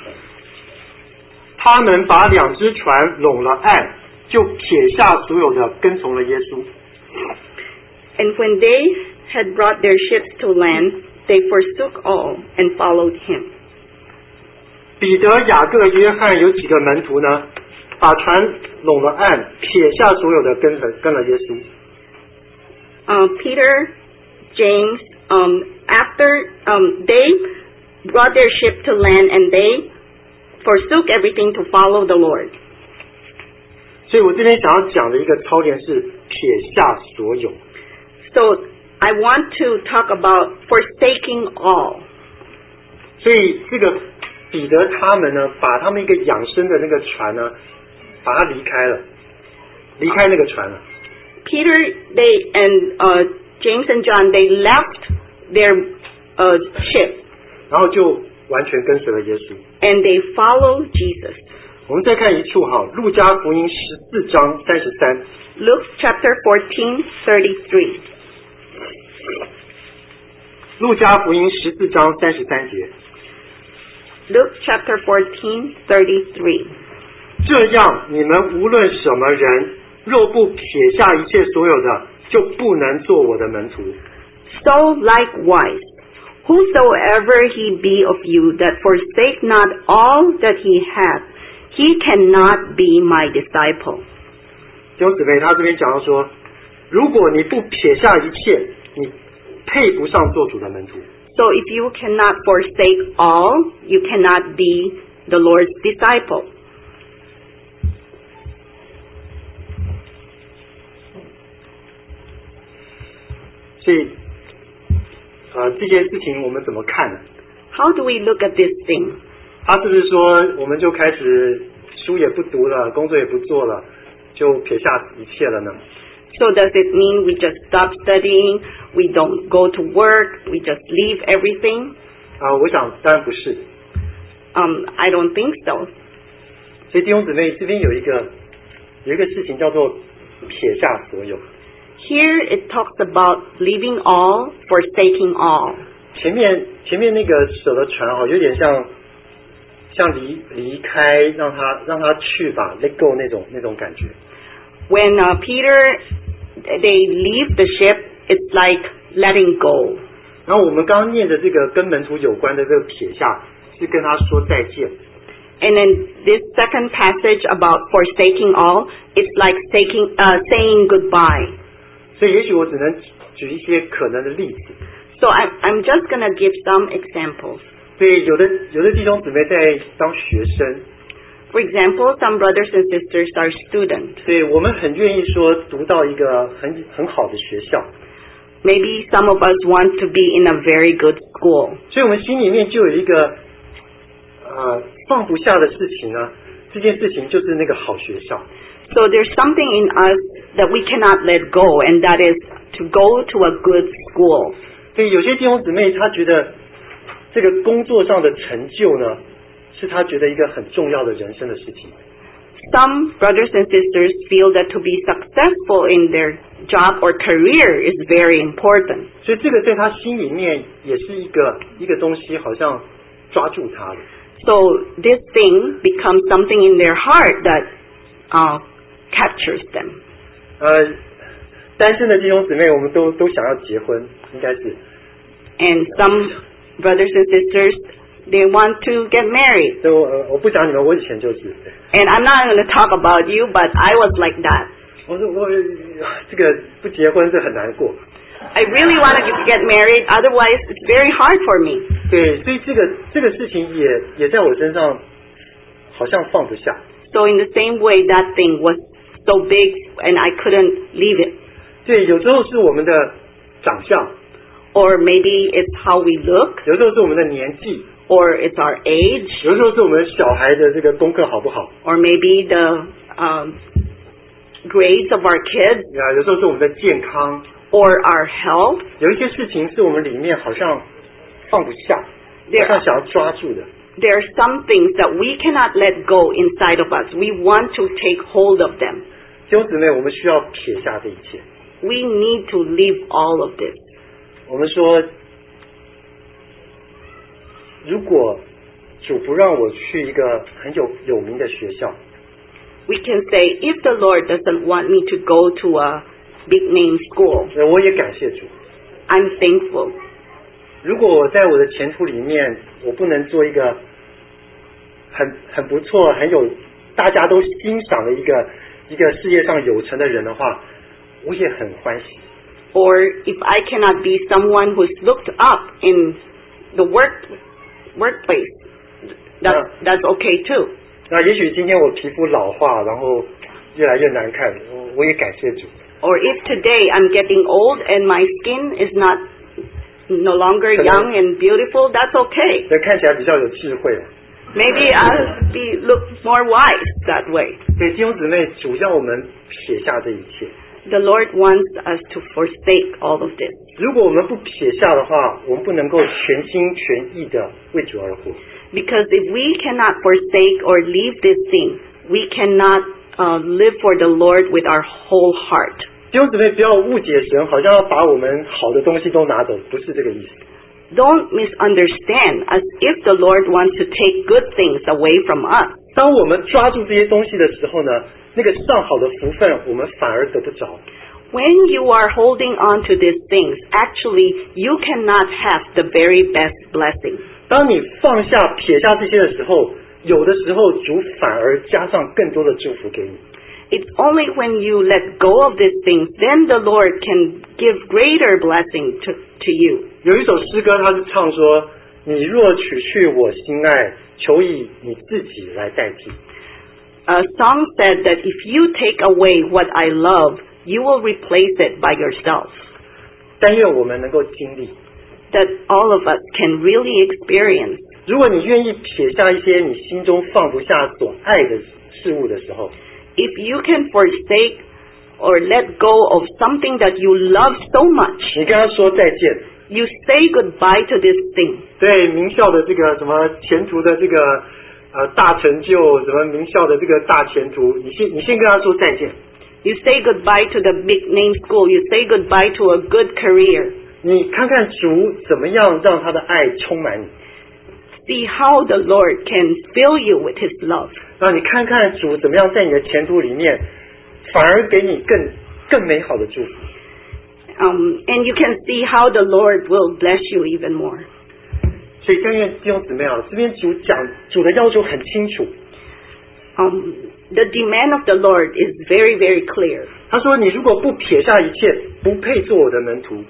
他们把两只船拢了岸，就撇下所有的，跟从了耶稣。 And when they had brought their ships to land, they forsook all and followed him. 彼得、雅各、约翰有几个门徒呢？把船拢了岸，撇下所有的，跟了跟了耶稣。 Uh, Peter, James, um, after um, they brought their ship to land and they forsook everything to follow the Lord. 所以我这边想要讲的一个操练是撇下所有。 So I want to talk about forsaking all. 所以这个彼得他们呢，把他们一个养生的那个船呢，把它离开了，离开那个船了。 Peter, they and uh, James and John, they left their uh, ship. 然后就完全跟随了耶稣。 And they followed Jesus. 我们再看一处哈，路加福音十四章三十三。 Luke chapter fourteen, thirty-three. 路加福音十四章三十三节。 Luke chapter fourteen, thirty-three. 这样，你们无论什么人，若不撇下一切所有的，就不能做我的门徒。 So likewise, whosoever he be of you that forsake not all that he hath, he cannot be my disciple. 弟兄姊妹，他这边讲到说，如果你不撇下一切，你配不上做主的门徒。 So if you cannot forsake all, you cannot be the Lord's disciple. 所以，呃，这件事情我们怎么看呢？ How do we look at this thing? 他是不是说我们就开始书也不读了，工作也不做了，就撇下一切了呢？ So does it mean we just stop studying, we don't go to work, we just leave everything? 啊、我想当然不是。 Um, I don't think so. 所以弟兄姊妹，这边有一个有一个事情叫做撇下所有。 Here it talks about leaving all, forsaking all. 前面前面那个舍了船哦，有点像像离离开，让他让他去吧 ，let go 那种那种感觉。 When uh, Peter, they leave the ship, it's like letting go. 然后我们刚刚念的这个跟门徒有关的这个撇下，是跟他说再见。 And then this second passage about forsaking all, it's like taking, uh, saying goodbye. 所以也许我只能举一些可能的例子。 So I'm, I'm just going to give some examples. 对，有的有的弟兄姊妹在当学生， For example, some brothers and sisters are students. 对，我们很愿意说读到一个很很好的学校， Maybe some of us want to be in a very good school. 所以我们心里面就有一个呃放不下的事情呢，这件事情就是那个好学校。 So there's something in us that we cannot let go, and that is to go to a good school. 对，有些弟兄姊妹他觉得这个工作上的成就呢，是他觉得一个很重要的人生的事情。 Some brothers and sisters feel that to be successful in their job or career is very important. 所以这个在他心里面也是一个一个东西，好像抓住他了。 So this thing becomes something in their heart that uh, captures them. 呃，单身的弟兄姊妹，我们都都想要结婚，应该是。 And some brothers and sisters, they want to get married. 所以我呃我不讲你们，我以前就是。 And I'm not going to talk about you, but I was like that. 我说我这个不结婚是很难过。 I really wanted to get married, otherwise it's very hard for me. 对，所以这个这个事情也也在我身上好像放不下。 So in the same way, that thing was so big and I couldn't leave it. 对，有时候是我们的长相， Or maybe it's how we look, 有时候是我们的年纪， or it's our age, 有时候是我们小孩的这个功课好不好， or maybe the um, grades of our kids, 啊，有时候是我们的健康， or our health. 有一些事情是我们里面好像放不下， There 好像 are, 想要抓住的。 there are some things that we cannot let go inside of us. We want to take hold of them. 弟兄姊妹，我们需要撇下这一切。 We need to leave all of this. 我们说，如果主不让我去一个很有有名的学校， We can say, if the Lord doesn't want me to go to a big name school, 呃我也感谢主。 I'm thankful. 如果我在我的前途里面，我不能做一个很很不错、很有大家都欣赏的一个一个事业上有成的人的话，我也很欢喜。 Or if I cannot be someone who's looked up in the work workplace, that, Yeah. that's okay too. 那也许今天我皮肤老化，然后越来越难看，我我也感谢主。 Or if today I'm getting old and my skin is not no longer young and beautiful, that's okay. 所以看起来比较有智慧。 Maybe I'll be look more wise that way. 对，弟兄姊妹，主要我们撇下这一切。 The Lord wants us to forsake all of this. 如果我们不撇下的话，我们不能够全心全意的为主而活。 Because if we cannot forsake or leave this thing, we cannot uh, live for the Lord with our whole heart. 弟兄姊妹，不要误解神，好像要把我们好的东西都拿走，不是这个意思。 Don't misunderstand as if the Lord wants to take good things away from us. 当我们抓住这些东西的时候呢，那个上好的福分，我们反而得不着。 When you are holding on to these things, actually you cannot have the very best blessing. 当你放下、撇下这些的时候，有的时候主反而加上更多的祝福给你。 It's only when you let go of these things, then the Lord can give greater blessing to, to you. 有一首诗歌，它是唱说：“你若取去我心爱，求以你自己来代替。” A song said that if you take away what I love, you will replace it by yourself. 但愿我们能够经历。 That all of us can really experience. 如果你愿意撇下一些你心中放不下所爱的事物的时候， If you can forsake or let go of something that you love so much, 你跟他说再见。 you say goodbye to this thing. 对名校的这个什么前途的这个呃大成就，什么名校的这个大前途，你先你先跟他说再见。 You say goodbye to the big name school. You say goodbye to a good career. 你看看主怎么样让他的爱充满你， See how the Lord can fill you with His love. 让你看看主怎么样在你的前途里面，反而给你更更美好的祝福。 Um, and you can see how the Lord will bless you even more. 所以但愿弟兄姊妹啊，这边主讲主的要求很清楚。 Um, the demand of the Lord is very, very clear. 他说：“你如果不撇下一切，不配做我的门徒。”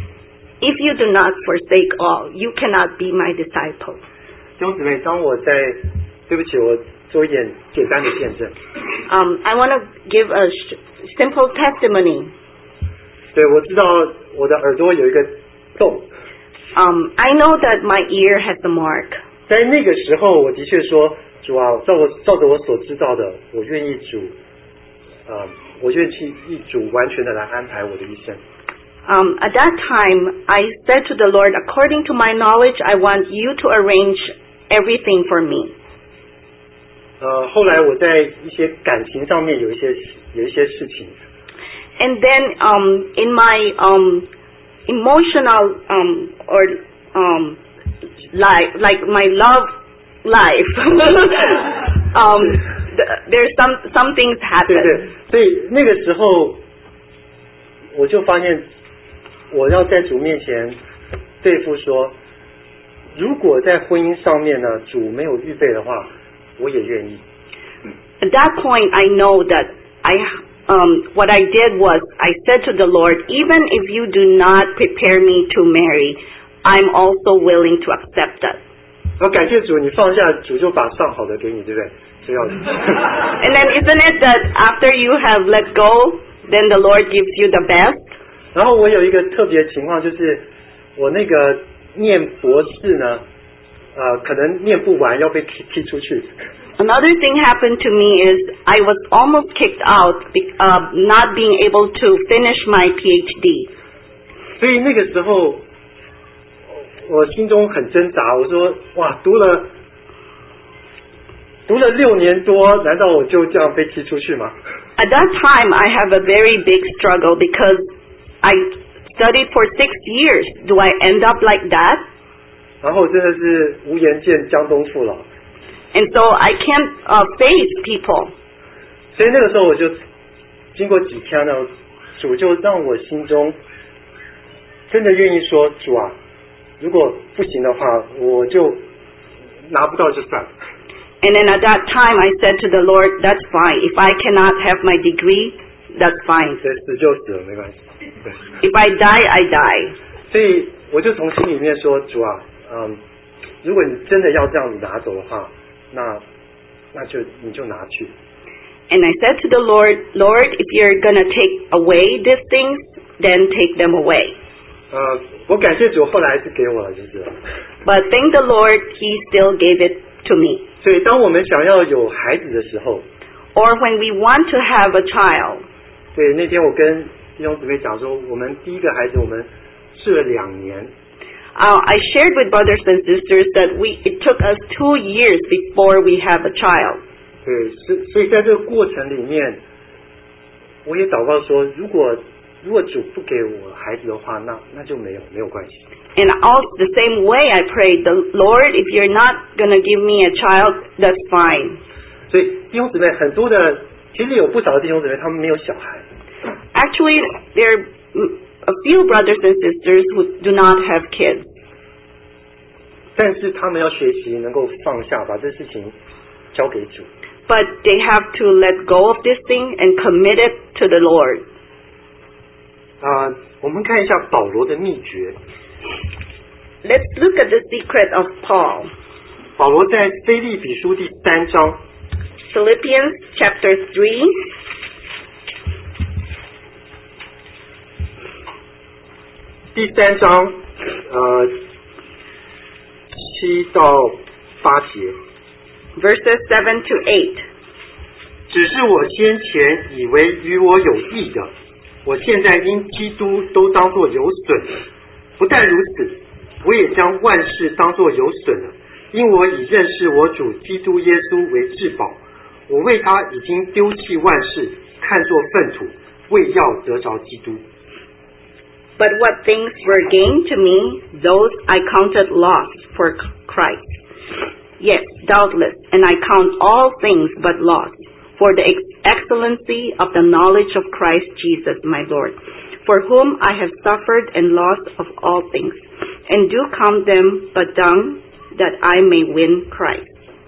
If you do not forsake all, you cannot be my disciple. 弟兄姊妹，当我在对不起，我做一点简单的见证。 Um, I want to give a sh- simple testimony. 对，我知道我的耳朵有一个洞。 Um, I know that my ear has a mark. 在那个时候，我的确说，主啊，照我照着我所知道的，我愿意主，呃，我愿意一主完全的来安排我的一生。 Um, at that time, I said to the Lord, according to my knowledge, I want you to arrange everything for me. 呃，后来我在一些感情上面有一些有一些事情。 And then, um, in my um, emotional um, or um, life, like my love life, um, th- there's some some things 对 happen. 对，所以那个时候我就发现，我要在主面前对付说，如果在婚姻上面呢，主没有预备的话，我也愿意。 At that point, I know that I um, what I did was I said to the Lord, even if you do not prepare me to marry, I'm also willing to accept that. 然后感谢主，你放下，主就把上好的给你，对不对？这样子。 And then isn't it that after you have let go, then the Lord gives you the best? 然后我有一个特别情况，就是我那个念博士呢，呃，可能念不完，要被踢踢出去。 Another thing happened to me is I was almost kicked out, uh, not being able to finish my PhD. 所以那个时候，我心中很挣扎。我说：哇，读了读了六年多，难道我就这样被踢出去吗？ At that time, I have a very big struggle because I studied for six years. Do I end up like that? 然后真的是无颜见江东父老。 And so I can't uh, face people. 所以那个时候我就经过几天呢，主就让我心中真的愿意说，主啊，如果不行的话，我就拿不到就算了。 And then at that time I said to the Lord, that's fine. If I cannot have my degree, that's fine. 对，死就死了，没关系。 If I die, I die. 所以我就从心里面说，主啊，嗯，如果你真的要这样子拿走的话，那那就你就拿去。 And I said to the Lord, Lord, if you're going to take away these things, then take them away. 呃，我感谢主，后来还是给我了，就是。 But thank the Lord, He still gave it to me. 所以当我们想要有孩子的时候， Or when we want to have a child. 对，那天我跟弟兄姊妹讲说，我们第一个孩子我们试了两年。 Uh, I shared with brothers and sisters that we it took us two years before we have a child. 对，所所以在这个过程里面，我也祷告说，如果如果主不给我孩子的话，那那就没有没有关系。 And also the same way I prayed, the Lord, if you're not going to give me a child, that's fine. 所以弟兄姊妹很多的，其实有不少的弟兄姊妹他们没有小孩。 Actually, there are a few brothers and sisters who do not have kids. 但是他们要学习能够放下，把这事情交给主。 But they have to let go of this thing and commit it to the Lord. 啊、呃，我们看一下保罗的秘诀。 Let's look at the secret of Paul. 保罗在腓立比书第三章 Philippians chapter three. 第三章呃七到八节 Verses seven to eight. 只是我先前以为与我有益的，我现在因基督都当作有损的。不但如此，我也将万事当作有损的，因我以认识我主基督耶稣为至宝。我为他已经丢弃万事，看作粪土，为要得着基督。 But what things were gained to me, those I counted loss for Christ. Yes, doubtless, and I count all things but loss, for the excellency of the knowledge of Christ Jesus my Lord, for whom I have suffered and loss of all things, and do count them but dung, that I may win Christ.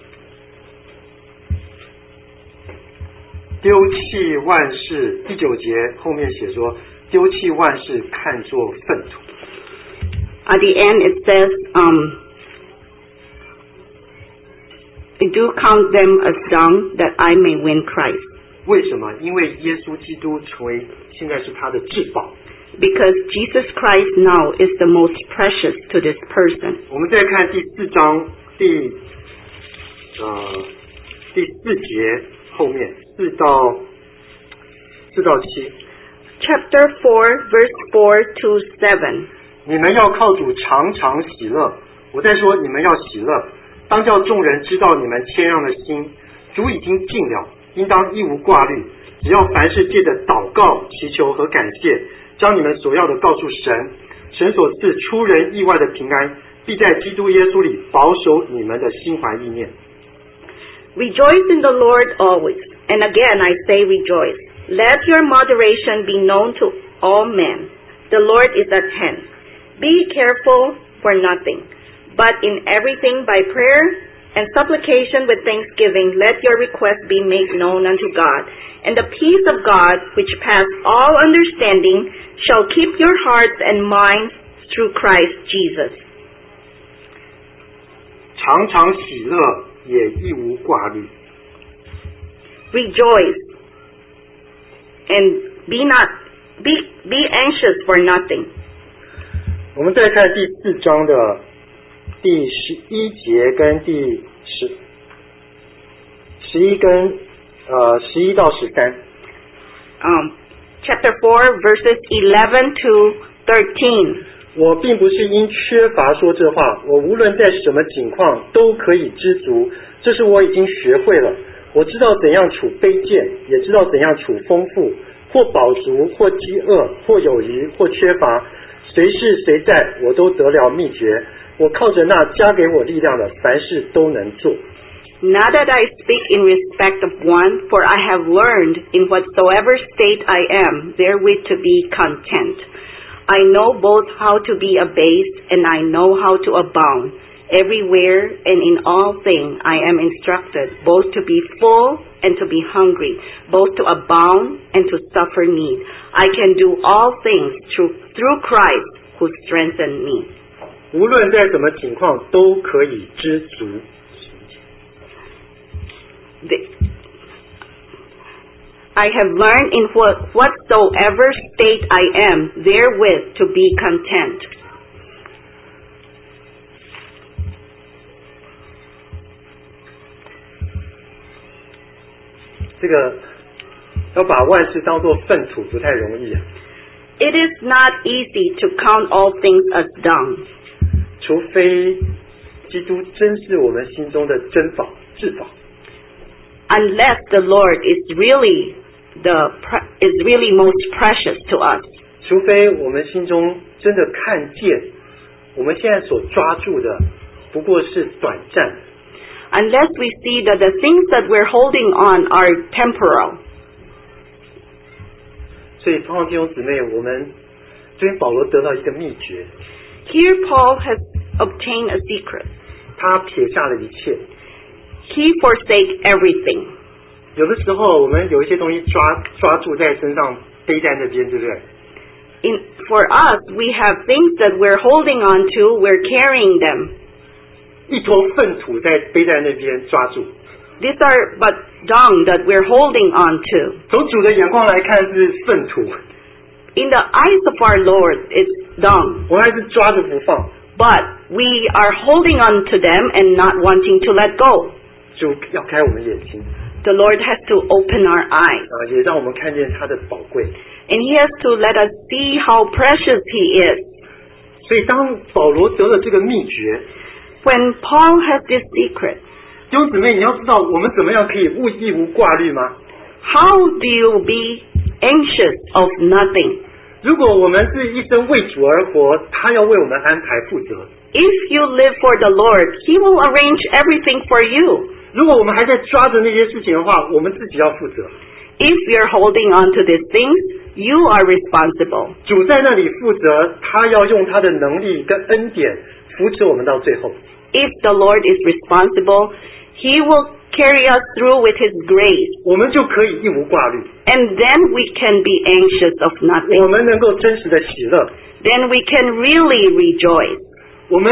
丢弃万事，第九节后面写说，丢弃万事看作粪土。 At the end it says, um, and do count them as dung, that I may win Christ. 为什么？因为耶稣基督成为现在是他的至宝。 Because Jesus Christ now is the most precious to this person. 我们再看第四章第呃第四节后面四到四到七。 Chapter four, verse four to seven. 你们要靠主常常喜乐。我在说你们要喜乐，当叫众人知道你们谦让的心。主已经尽了，应当一无挂虑，只要凡事借着祷告、祈求和感谢，将你们所要的告诉神。神所赐出人意外的平安，必在基督耶稣里保守你们的心怀意念。 Rejoice in the Lord always. And again I say rejoice. Let your moderation be known to all men. The Lord is at hand. Be careful for nothing, but in everything by prayer and supplication with thanksgiving, let your requests be made known unto God. And the peace of God, which passes all understanding, shall keep your hearts and minds through Christ Jesus. 常常喜乐，也一无挂虑。 Rejoice and be not be be anxious for nothing. 我们再看第四章的第十一节跟第十十一跟呃十一到十三。 Um, chapter four, verses eleven to thirteen. 我并不是因缺乏说这话，我无论在什么境况都可以知足，这是我已经学会了。我知道怎样处卑贱，也知道怎样处丰富，或饱足，或饥饿，或有余，或缺乏，随是随在，我都得了秘诀。我靠着那加给我力量的，凡事都能做。 Not that I speak in respect of one, for I have learned in whatsoever state I am, therewith to be content. I know both how to be abased, and I know how to abound. Everywhere and in all things I am instructed, both to be full and to be hungry, both to abound and to suffer need. I can do all things through, through Christ who strengthens me. 无论在什么情况都可以知足。 The, I have learned in what, whatsoever state I am, therewith to be content. 这个要把万事当作粪土不太容易啊。 It is not easy to count all things as dung. 除非基督真是我们心中的珍宝、至宝。 Unless the Lord is really the is really most precious to us. 除非我们心中真的看见，我们现在所抓住的不过是短暂。 Unless we see that the things that we're holding on are temporal. 所以，朋友弟兄姊妹，我们这边保罗得到一个秘诀。 Here Paul has obtained a secret. 他撇下了一切。 He forsake everything. 有的时候，我们有一些东西抓抓住在身上，背在那边，对不对？ In for us, we have things that we're holding on to. We're carrying them. 一坨粪土在背在那边抓住。 These are but dung that we're holding on to. 从主的眼光来看是粪土。 In the eyes of our Lord, it's dung. 我们还是抓着不放。 But we are holding on to them and not wanting to let go. 主要开我们眼睛。 The Lord has to open our eyes. 啊，也让我们看见他的宝贵。 And He has to let us see how precious He is. 所以当保罗得了这个秘诀 When Paul has this secret, 弟兄姊妹，你要知道我们怎么样可以无一无挂虑吗？ how do you be anxious of nothing? 如果我们是一生为主而活，他要为我们安排负责。 If you live for the Lord, He will arrange everything for you. 如果我们还在抓着那些事情的话，我们自己要负责。 If you're holding on to these things, you are responsible. 主在那里负责，他要用他的能力跟恩典扶持我们到最后。 If the Lord is responsible, He will carry us through with His grace. 我们就可以一无挂虑。 And then we can be anxious of 我 nothing. 们能够真实的喜乐。 Then we can really rejoice. 我们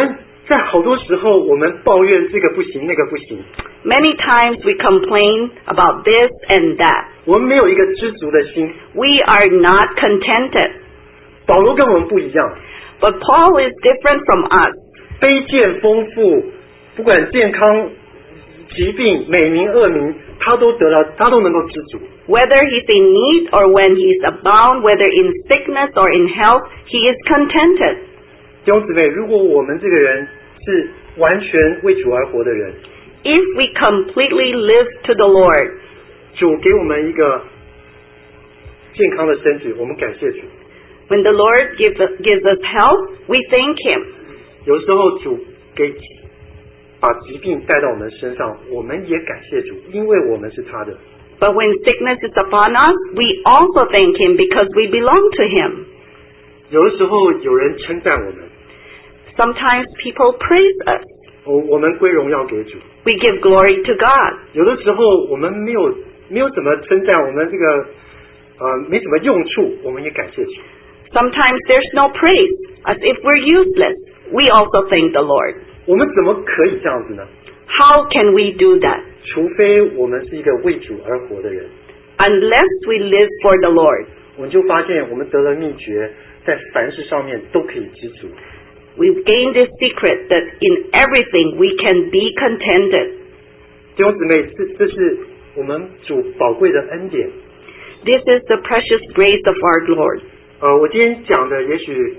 在好多时候，我们抱怨这个不行，那个不行。 Many times we complain about this and that. 我们没有一个知足的心。 We are not contented. 保罗跟我们不一样。 But Paul is different from us. 卑贱丰富，不管健康、疾病、美名、恶名，他都得了，他都能够知足。 Whether he's in need or when he's abound, whether in sickness or in health, he is contented. 弟兄姊妹，如果我们这个人是完全为主而活的人， If we completely live to the Lord, 主给我们一个健康的身体，我们感谢主。 when the Lord gives, gives us health, we thank him. 有时候主给把疾病带到我们身上，我们也感谢主，因为我们是他的。 But when sickness is upon us, we also thank him because we belong to him. 有的时候有人称赞我们， Sometimes people praise us. 我我们归荣耀给主。 We give glory to God. 有的时候我们没有没有怎么称赞，我们这个呃没什么用处，我们也感谢主。 Sometimes there's no praise, as if we're useless. We also thank the Lord. 我们怎么可以这样子呢？ How can we do that? 除非我们是一个为主而活的人， Unless we live for the Lord. 我们就发现我们得了秘诀，在凡事上面都可以知足。 We've gained this secret that in everything we can be contented. 弟兄姊妹，这这是我们主宝贵的恩典。 This is the precious grace of our Lord. 呃，我今天讲的也许，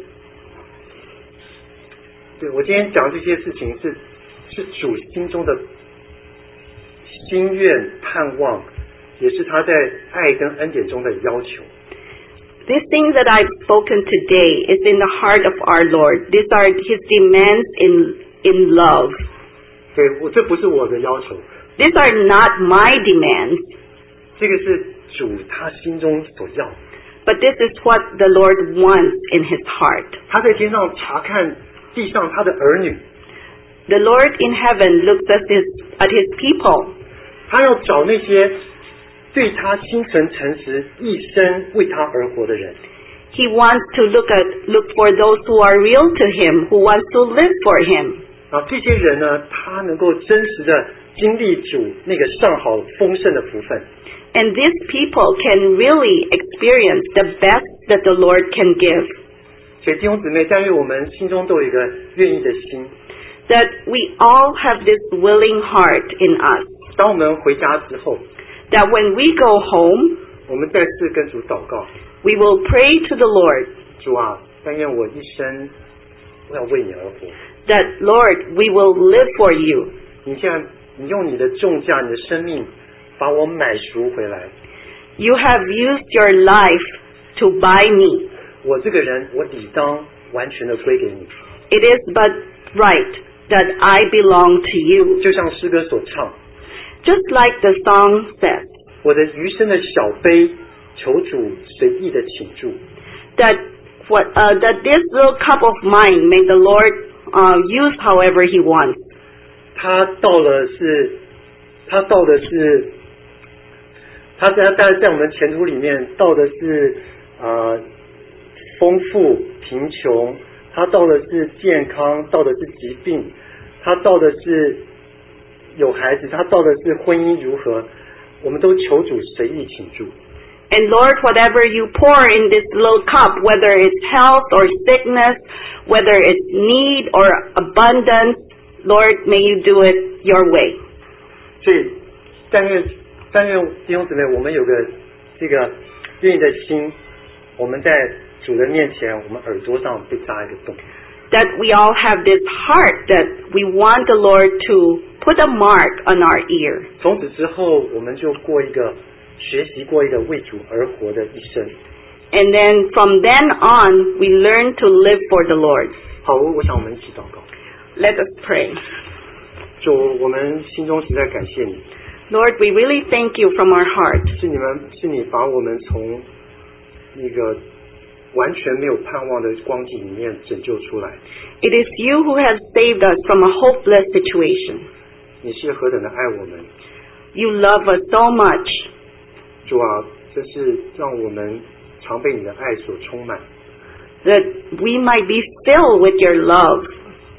对我今天讲这些事情是是主心中的心愿盼望，也是他在爱跟恩典中的要求。 These things that I've spoken today is in the heart of our Lord. These are his demands in in love. 对，我这不是我的要求， These are not my demands, 这个是主他心中所要的。 but this is what the Lord wants in his heart. 他在天上查看地上他的儿女， The Lord in heaven looks at his at his people. 他要找那些对他心诚诚实、一生为他而活的人。 He wants to look at look for those who are real to him, who wants to live for him. 啊，这些人呢，他能够真实的经历主那个上好丰盛的福分。 And these people can really experience the best that the Lord can give. 所以弟兄姊妹，但愿我们心中都有一个愿意的心。 That we all have this willing heart in us. 当我们回家之后， That when we go home, 我们再次跟主祷告， we will pray to the Lord. 主啊，但愿我一生我要为你而活。 That Lord, we will live for you. 你现在你用你的重价、你的生命把我买赎回来。 You have used your life to buy me. 我这个人，我理当完全的归给你。 It is but right that I belong to you. 就像诗歌所唱， Just like the song says, 我的余生的小杯，求主随意的倾注。 that what uh, that this little cup of mine may the Lord uh, use however He wants. 他到了是，他到的是，他在在在我们前途里面到的是呃丰富贫穷，他到的是健康，到的是疾病，他到的是有孩子，他到的是婚姻如何，我们都求主随意倾注。 And Lord, whatever you pour in this little cup, whether it's health or sickness, whether it's need or abundance, Lord, may you do it your way. 所以，但愿但愿弟兄姊妹，我们有个这个愿意的心，我们在主的面前，我们耳朵上被扎一个洞。 That we all have this heart that we want the Lord to put a mark on our ear. 从此之后，我们就过一个学习过一个为主而活的一生。 And then from then on, we learn to live for the Lord. 好，我我想我们一起祷告。 Let us pray. 主，我们心中实在感谢你， Lord, we really thank you from our heart. 是你们是你把我们从一个完全没有盼望的光景里面拯救出来。 It is you who have saved us from a hopeless situation. 你是何等的爱我们， You love us so much. 主啊，这是让我们常被你的爱所充满。 That we might be filled with your love.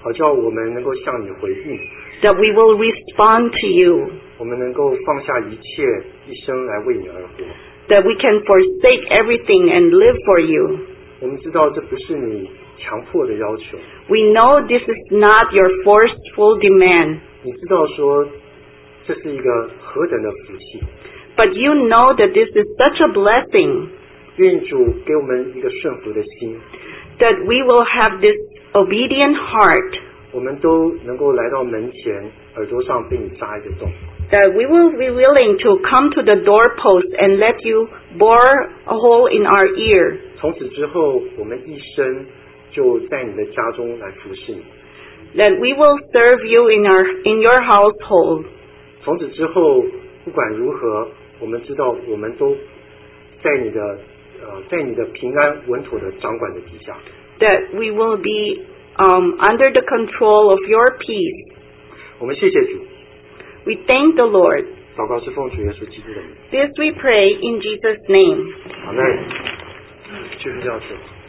好叫我们能够向你回应， that we will respond to you, 我们能够放下一切，一生来为你而活。 that we can forsake everything and live for you. 我们知道这不是你强迫的要求， We know this is not your forceful demand, 你知道说这是一个何等的福气。 but you know that this is such a blessing, 愿主给我们一个顺服的心， that we will have this obedient heart, 我们都能够来到门前，耳朵上被你扎一个洞， that we will be willing to come to the doorpost and let you bore a hole in our ear, 从此之后，我们一生就在你的家中来服侍你。 that we will serve you in our in your household, 从此之后，不管如何，我们知道我们都在你的呃，在你的平安稳妥的掌管的底下。 that we will be um, under the control of your peace. 我们谢谢主， We thank the Lord. 祷告是奉主耶稣基督的名。 This we pray in Jesus' name. 好，那就是这样子。